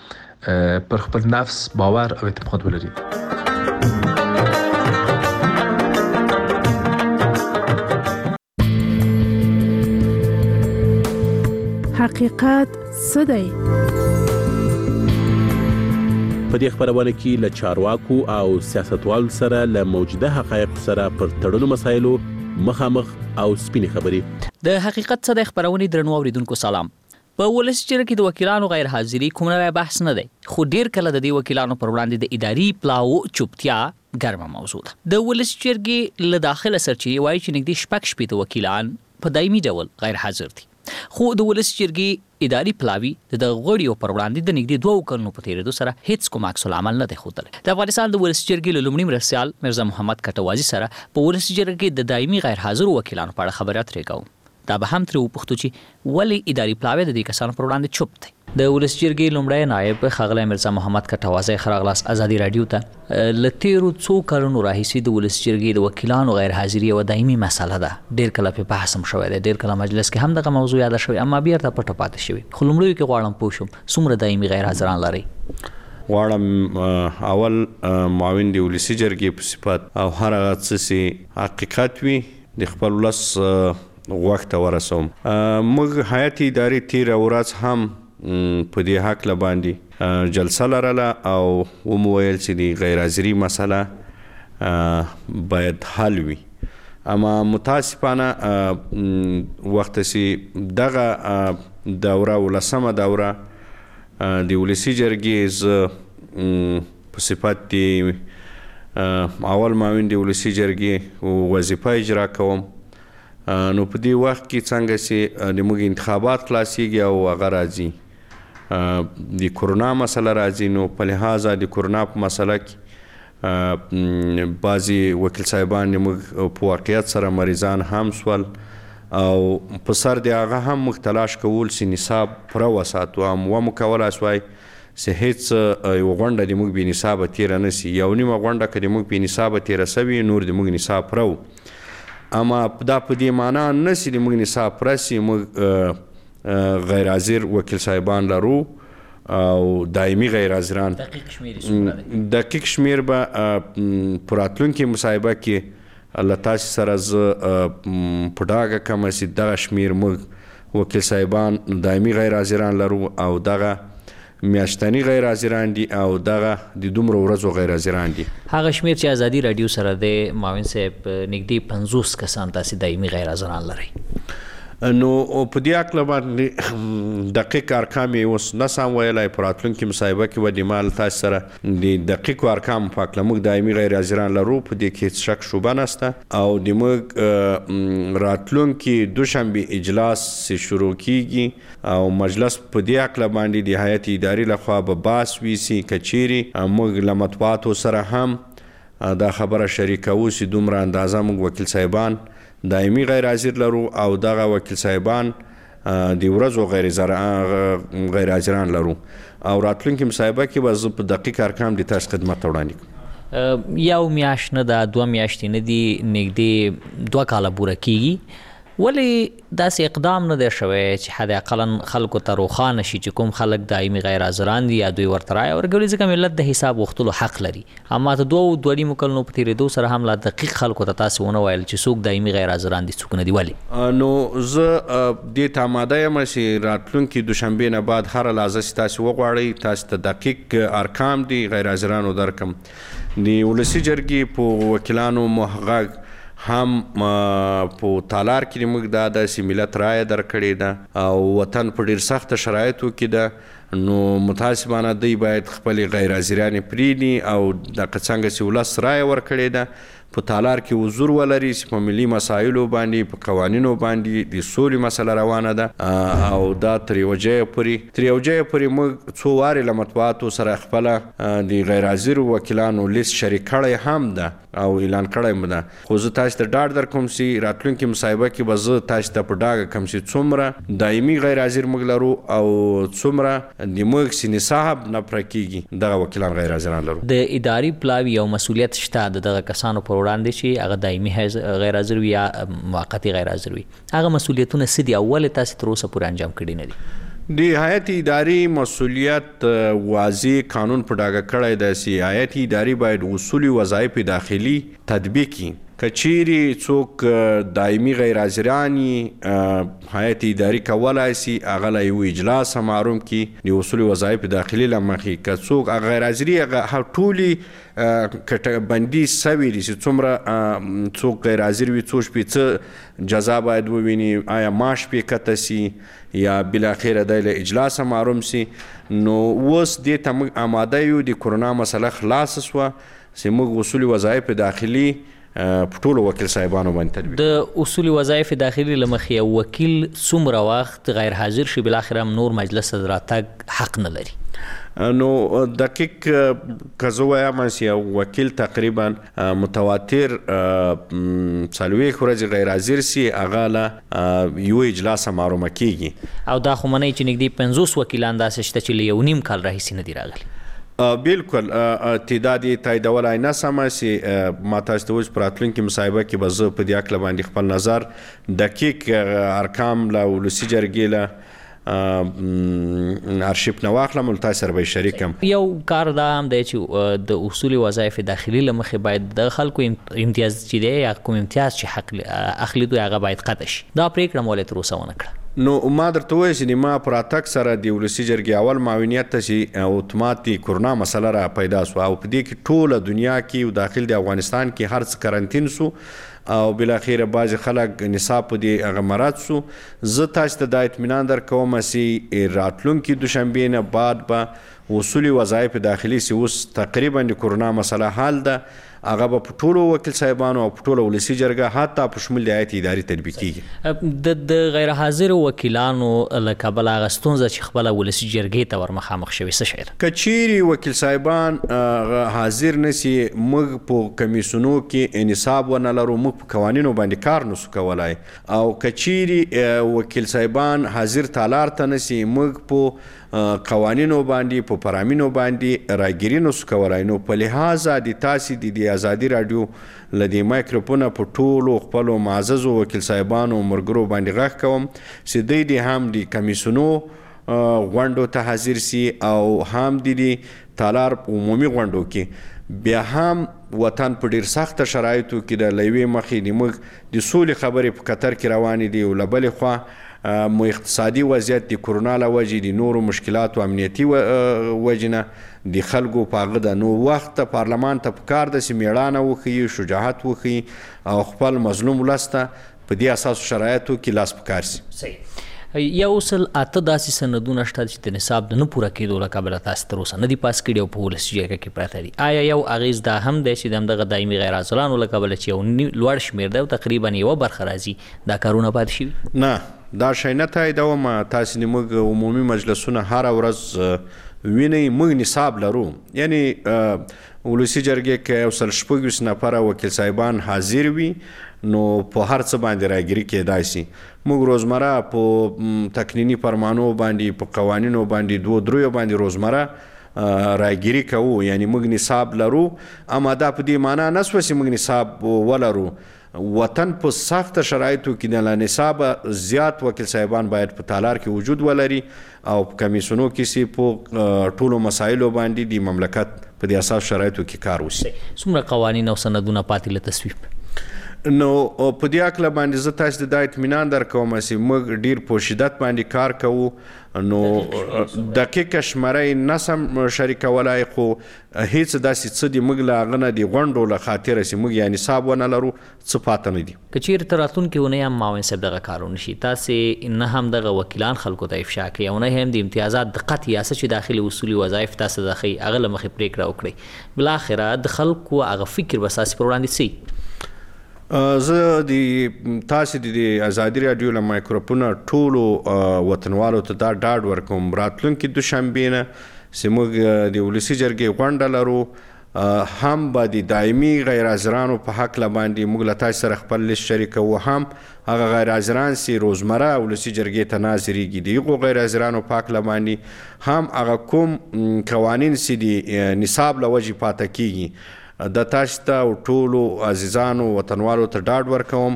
Speaker 9: کې پر خپل نفس باور او اعتماد ولري.
Speaker 15: حقیقت څه دی؟
Speaker 5: په دې خبرونه کې له چارواکو او سیاستوالو سره له موجوده حقایق سره پر تړلو مسایلو مخامخ او سپینې خبرې.
Speaker 10: د حقیقت څه دی خبرونه درنو اوریدونکو سلام. په ولس جرګه کې د وکیلانو غیر حاضری کوم نوی بحث نه دی، خو ډیر کله د دې وکیلانو پر وړاندې د اداري پلاو چوپتیا ګرمه موضوع ده. د ولس جرګې له داخله سرچینې وایي چې نږدې 6 وکیلان په دایمي ډول غیر حاضر دي، خو د ولس جرګې اداري پلاوی د غړیو پر وړاندې د نږدې 2 کلونو په تیریدو سره هیڅ کوم عکس العمل نه دی ښودلی. د افغانستان د ولس جرګې له لومړي مرستیال میرزا محمد کټوازي سره په ولس جرګې کې د دایمي غیر حاضر وکیلانو په اړه خبرې اترې کوو. دا به هم ترې وپوښتو چې ولې اداري پلاوی د دې کسانو پر وړاندې چوپ دی. د ولس جرګې لومړی نایب ښاغلی میرزا محمد کټوازی ښه راغلاست ازادي راډیو ته. له تیرو څو کلونو راهیسې د ولس جرګې د وکیلانو غیر حاضري یوه دایمي مسله ده، ډېر کله پرې بحث هم شوی دی، ډېر کله مجلس کې هم دغه موضوع یاده شوې، اما بیرته پټه پاتې شوې. خو لومړیو کې غواړم پوه شم څومره دایمي غیر حاضران لرئ؟
Speaker 6: غواړم اول معاون د ولسي جرګې په صفت او هر هغه څه چې حقیقت وي د خپل ولس غوږ ته ورسوم. موږ هیئت اداري تېره ورځ هم په دې هکله باندې جلسه لرله او ومو ویل چې د غیر حاضري مسله باید حل وي. اما متاسفانه وخت چې دغه دوره ولسمه دوره د ولسي جرګې زه په صفت د اول معاون د ولسي جرګې وظیفه اجرا کوم
Speaker 4: نو په دې وخت کې څنګه چې د موږ انتخابات خلاصيږي او هغه راځي د کورونا مسله راځي، نو په لحاظه د کورونا په مسله کې بعضی وکیل صاحبان موږ په واقعیت سره مریضان هم سول او په سر د هغه هم موږ تلاش کول چې نصاب پوره وساتو، هم ومو کولی سوای چې هیڅ یو غونډه د موږ بې نصابه تېره نه سي. یو نیمه غونډه که د موږ بې نصابه تېره سوي نور د موږ نصاب پوره و، اما دا په دې معنا نه سي د موږ نصاب پوره سي. موږ غیر حاضر وکیل صاحبان لرو او دایمي غیر حاضران. دقیق شمیر به په راتلونکي مصاحبه کې له تاسې سره زه په ډاګه کړم چې دغه شمیر موږ وکیل صاحبان دایمي غیر حاضران لرو او دغه میاشتنی غیر حاضران دي او دغه د دومره ورځو غیر حاضران دي.
Speaker 10: هغه شمیر چې ازادي رادیو سره د معاون صاحب نږدې 50 کسان تاسې دایمي غیر حاضران لرئ.
Speaker 4: نو په دې اړه باندې دقیق ارقام یې اوس نسم ویلی، په راتلونکي مصاحبه کې به د ما له تاسو سره د دقیقو ارقامو په هکله موږ دایمي غیر حاضران لرو، په دې کې هېڅ شک شوبه نشته. او د موږ راتلونکي دوشنبې اجلاس شروع کیږي او مجلس په دې هکله باندې د هیئت اداري لخوا به بحث ویسي که چیرې موږ له مطبوعاتو سره هم دا خبره شریکوو چې دومره اندازه موږ وکیل صاحبان دایمي غیر حاضر لرو او دغه وکیل صاحبان د ورځو غیر حاضران لرو. او راتلونکي مصاحبه کې به زه په دقیق ارقام د تاسو خدمت ته وړاندې کوم.
Speaker 10: یو میاشت نه ده، 2 میاشتې نه دي، نږدې 2 کاله پوره کیږي. ولې داسې اقدام نه دی شوی چې حد اقلا خلکو ته روښانه شي چې کوم خلک دایمي غیر حاضران دي یا دوی ورته رایه ورکوي؟ ځکه ملت د حساب غوښتلو حق لري، اما ته 2 کلونو په تېرېدو سره هم لا دقیق خلکو ته تاسې ونه ویل چې څوک دایمي غیر حاضران دي څوک نه دي. ولې؟
Speaker 4: نو زه دې ته آماده یم چې راتلونکي دوشنبې نه بعد هره لحظه چې تاسې وغواړئ تاسې ته دقیق ارقام دي غیر حاضرانو درکم. د ولسي جرګې په وکیلانو محقق هم په تالار کې موږ دا داسې ملت رایه درکړې ده او وطن په ډېر سخته شرایطو کې ده، نو متاسفانه دوی باید خپلې غیر حاضرانې پرېږدي او دغه څنګه چې ولس رایه ورکړې ده په تالار کې حضور ولري چې په ملي مسایلو باندې په قوانینو باندې د سولې مسله روانه ده او دا تر یو ځایه پورې موږ څو وارې له مطبوعاتو سره خپله د غیر حاضرو وکیلانو لیست شریک کړی هم ده او اعلان کړی هم ده. خو زه تاسو ته ډاډ درکوم چې راتلونکي مصاحبه کې به زه تاسو ته په ډاګه کړم چې څومره دایمي غیر حاضر موږ لرو او څومره د موږ چې نصاب نه پوره کیږي دغه وکیلان غیر حاضران لرو.
Speaker 10: د اداري پلاوي یو مسؤلیت شته د دغه کسانو پر وړاندې چې هغه دایمي غیر حاضر وي یا موقتي غیر حاضر وي، هغه مسؤلیتونه څه دي او ولې تاسې تر اوسه پورې انجام کړي نه دي؟
Speaker 4: د هیئت اداري مسؤلیت واضح قانون په ډاګه کړی دی چې هیئت اداري باید اصولي وظایف داخلي تطبیق کړي. که چیرې څوک دایمي غیر حاضران هیئت اداري کولی سي هغه له یو اجلاس محروم کړي د اصولي وظایف داخلي له مخې. که څوک غیر حاضري هغه ټولې بندي سوي دي چې څومره څوک غیر حاضر وي څو شپې څه جزا باید وویني، آیا معاش پې کته سي یا بالاخره دی له اجلاسه محروم سي. نو اوس دې ته موږ آماده یو، د کورونا مسله خلاصه سوه چې موږ اصولي وظایف داخلي په ټولو وکیل صاحبانو باندې تطبیق.
Speaker 10: د اصولي وظایف داخلي له مخې یو وکیل څومره وخت غیر حاضر شي بالاخره نور مجلس ته راتګ حق نه لري؟
Speaker 4: نو دقیق که زه وایم چې یو وکیل تقریبا متواتر 40 ورځې غیر حاضر سي هغه له یو اجلاسه محرومه کیږي.
Speaker 10: او دا خو منئ چې نږدې 50 وکیلان داسې شته چې له 1.5 کال راهیسې نه دي راغلي.
Speaker 4: بالکل تعداد یې تاییدولی نسم چې ما تاسو ته اوس په راتلونکي مصاحبه کې به زه په دې هکله باندې خپل نظر دقیق ارقام له ولسي جرګې له ارشیف نه واخلم او تاسو سره به شریک کړم.
Speaker 10: یو کار دا هم دی چې د اصولي وظایف داخلي له مخې باید د خلکو امتیاز چې دی یا کوم امتیاز چې حق اخلي دوی هغه باید قطع شي. دا پرېکړه مو ولې تر اوسه ونه کړه؟
Speaker 4: نو ما درته وویل چې ما په راتګ سره د ولسي جرګې اول معاونیت ته چې اتومات د کورونا مسله را پیدا سوه او په دې کې ټوله دنیا کې او داخل د افغانستان کې هر څه کرنتین سو او بالاخره بعضې خلک نصاب په دې هغه مراد سو. زه تاسو ته دا اطمینان درکوم چې راتلونکي دوشنبې نه بعد به اصولي وظایف داخلي سي اوس تقریبا د کورونا مسله حل ده هغه به په ټولو وکیل صاحبانو او په ټولو ولسي جرګه حتی په شمول د هیئت اداري تطبیق کیږي.
Speaker 10: د غیر حاضر وکیلانو له کبله هغه ستونزه چې خپله ولسي جرګې ته ور مخامخ شوي څه شی ده؟
Speaker 4: که چیرې وکیل صاحبان حاضر نسی، موږ په کمیسونو کې انصاب ونه لرو، موږ په قوانینو باندې کار نسو کولای، او که چیرې وکیل صاحبان حاضر تالار ته نسی، موږ په قوانینو باندې په پرامینو باندې راګیري نسو کولای. نو په لحاظه د تاسې د ازادي راډیو له دې مایکروفونه په ټولو خپلو معززو وکیل صاحبانو ملګرو باندې غږ کوم چې دوی دې هم د کمیسونو غونډو ته حاضر سي او هم د تالار عمومي غونډو کې بیا هم وطن په ډیر سخت شرایطو کې د لوی مخې د موږ د سولې خبرې په قطر کې روانې دي، او له بلې خوا مو اقتصادي وضعیت د کرونا له وجې د نورو مشکلاتو امنیتي وجې نه د خلکو په هغه ده. نو وخت پارلمان ته پکار ده چې میړانه وښیي، شجاعت وښیي او خپل مظلوم ولس ته په دې اساسو شرایطو کې لاس پکار سي.
Speaker 10: صحیح. 108 داسې سندونه شته چې د نصاب د نه پوره کېدو له کبله تاسو تر اوسه نه دي پاس کړي او په ولسي جرګه کې پراته دي. آیا یو اغېز دا هم دی چې د همدغه دایمي غیر حاضرانو له کبله چې یو لوړ شمېر دی او تقریبا یوه برخه راځي دا کارونه پاتې شوي؟
Speaker 4: نه، دا شی نه تاییدوم. تاسې موږ عمومي مجلسونه هره ورځ وینئ، موږ نصاب لرو. یعنی ولسي جرګې کې 126 نفره وکیل صاحبان حاضر وي نو په هر څه باندې راګیري کېدای سي. موږ روزمره په تقنیني فرمانو باندې، په قوانینو باندې، 2-3 باندې روزمره راګیري کوو. یعنی موږ نصاب لرو، اما دا په دې معنا نه سوه چې موږ نصاب ولرو. وطن په سخت شرایطو کې د نصاب زیات وکیل صاحبان باید په تالار کې وجود ولري او په کمیسونو کې سي په ټولو مسایلو باندې د مملکت په دې اساس شرایطو کې کار وشي.
Speaker 10: څومره قوانین او سندونه پاتې له تصویب؟
Speaker 4: نو په دې اکله باندې زه تاسو ته دا اطمینان درکوم چې موږ ډیر په شدت باندې کار کوو. نو دقیقه شمېره نه سم شریکولای، خو هیڅ داسې څه دي موږ له هغه نه د غونډو له خاطره چې موږ یا نصاب ونه لرو څه پاته نه دي.
Speaker 10: که چیرته راتلونکې اونۍ هم معاون صاحب دغه کار ونه شي، تاسې نه هم دغه وکیلان خلکو ته افشا کوي او نه هم د امتیازات د قطع یا څه چې داخلي اصولي وظایف تاسو د ښیي هغه له مخې پرېکړه وکړئ، بالاخره د خلکو هغه فکر به ستاسې پر وړاندې څه؟
Speaker 4: زه د تاسې د ازادي راډیو له مایکروفونه ټولو وطنوالو ته دا ډاډ ورکوم راتلونکي دوشنبې نه چې موږ د ولسي جرګې غونډه لرو، هم به د دایمي غیر حاضرانو په حق باندې موږ له تاسو سره خپل لیست شریکوو، هم هغه غیر حاضران چې روزمره ولسي جرګې ته ناظریږي د هغو غیر حاضرانو په حق باندې، هم هغه کوم قوانین چې د نصاب له وجې پاته کیږي. د تاسو ته او ټولو عزیزانو وطنوالو ته ډاډ ورکوم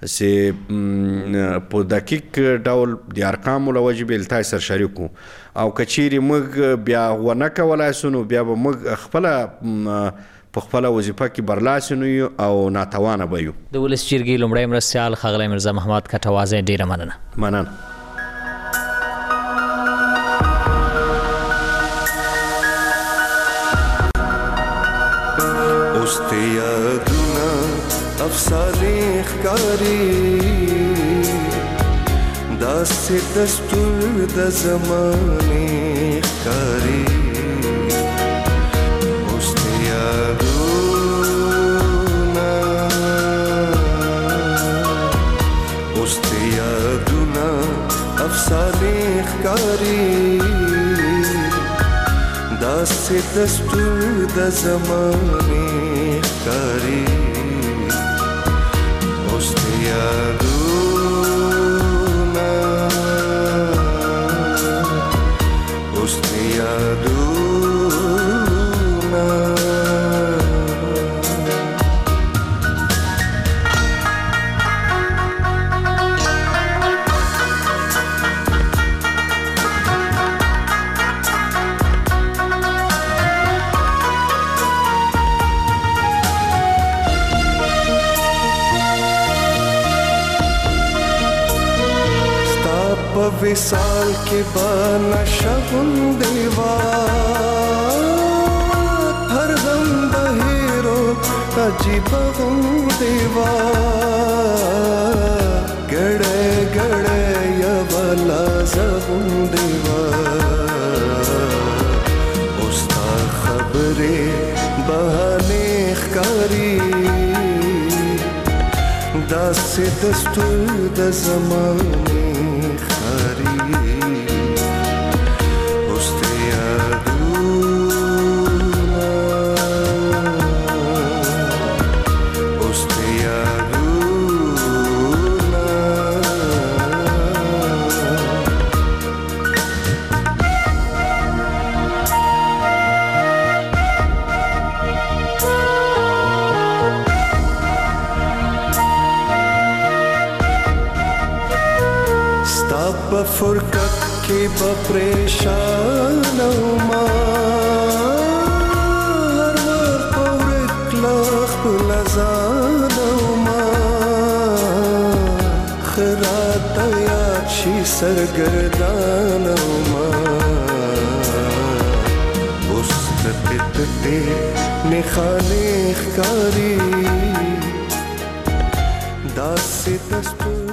Speaker 4: چې په دقیق ډول د ارقامو له وجې به له تاسو سره شریک وو، او که چیرې موږ بیا ونه کولی سو نو بیا به موږ خپله په خپله وظیفه کې برلاسي نه یو او ناتوانه به یو.
Speaker 10: د ولسي جرګې لومړی مرستیال ښاغلی مرزا محمد کټوازی، ډېره مننه.
Speaker 7: اوس ته یادونه افسانې ښکاري، داسې دستور د زمانې ښکاري. اوس ته یادونه، اوس ته یادونه افسانې ښکاري، داسې دستور د زمانې ښکاري. اوس ته یادونه، اوس ته یادونه. په وصال کې به نشه غوندې وه، هر غم به هېرو عجیبه غوندې وه، ګړی ګړی یوه لازه غوندې وه. اوس تا خبرې بهانې ښکاري، داسې دستور د زمانې ښکاري اوس ته یادونه اوس ته یادونه په فرقت کې به پریشان وما هر وخت په ورک له خپل ځان وما ښه راته یاد شي سرګردان وما اوس تتې تتې نښانې ښکاري داسې دستور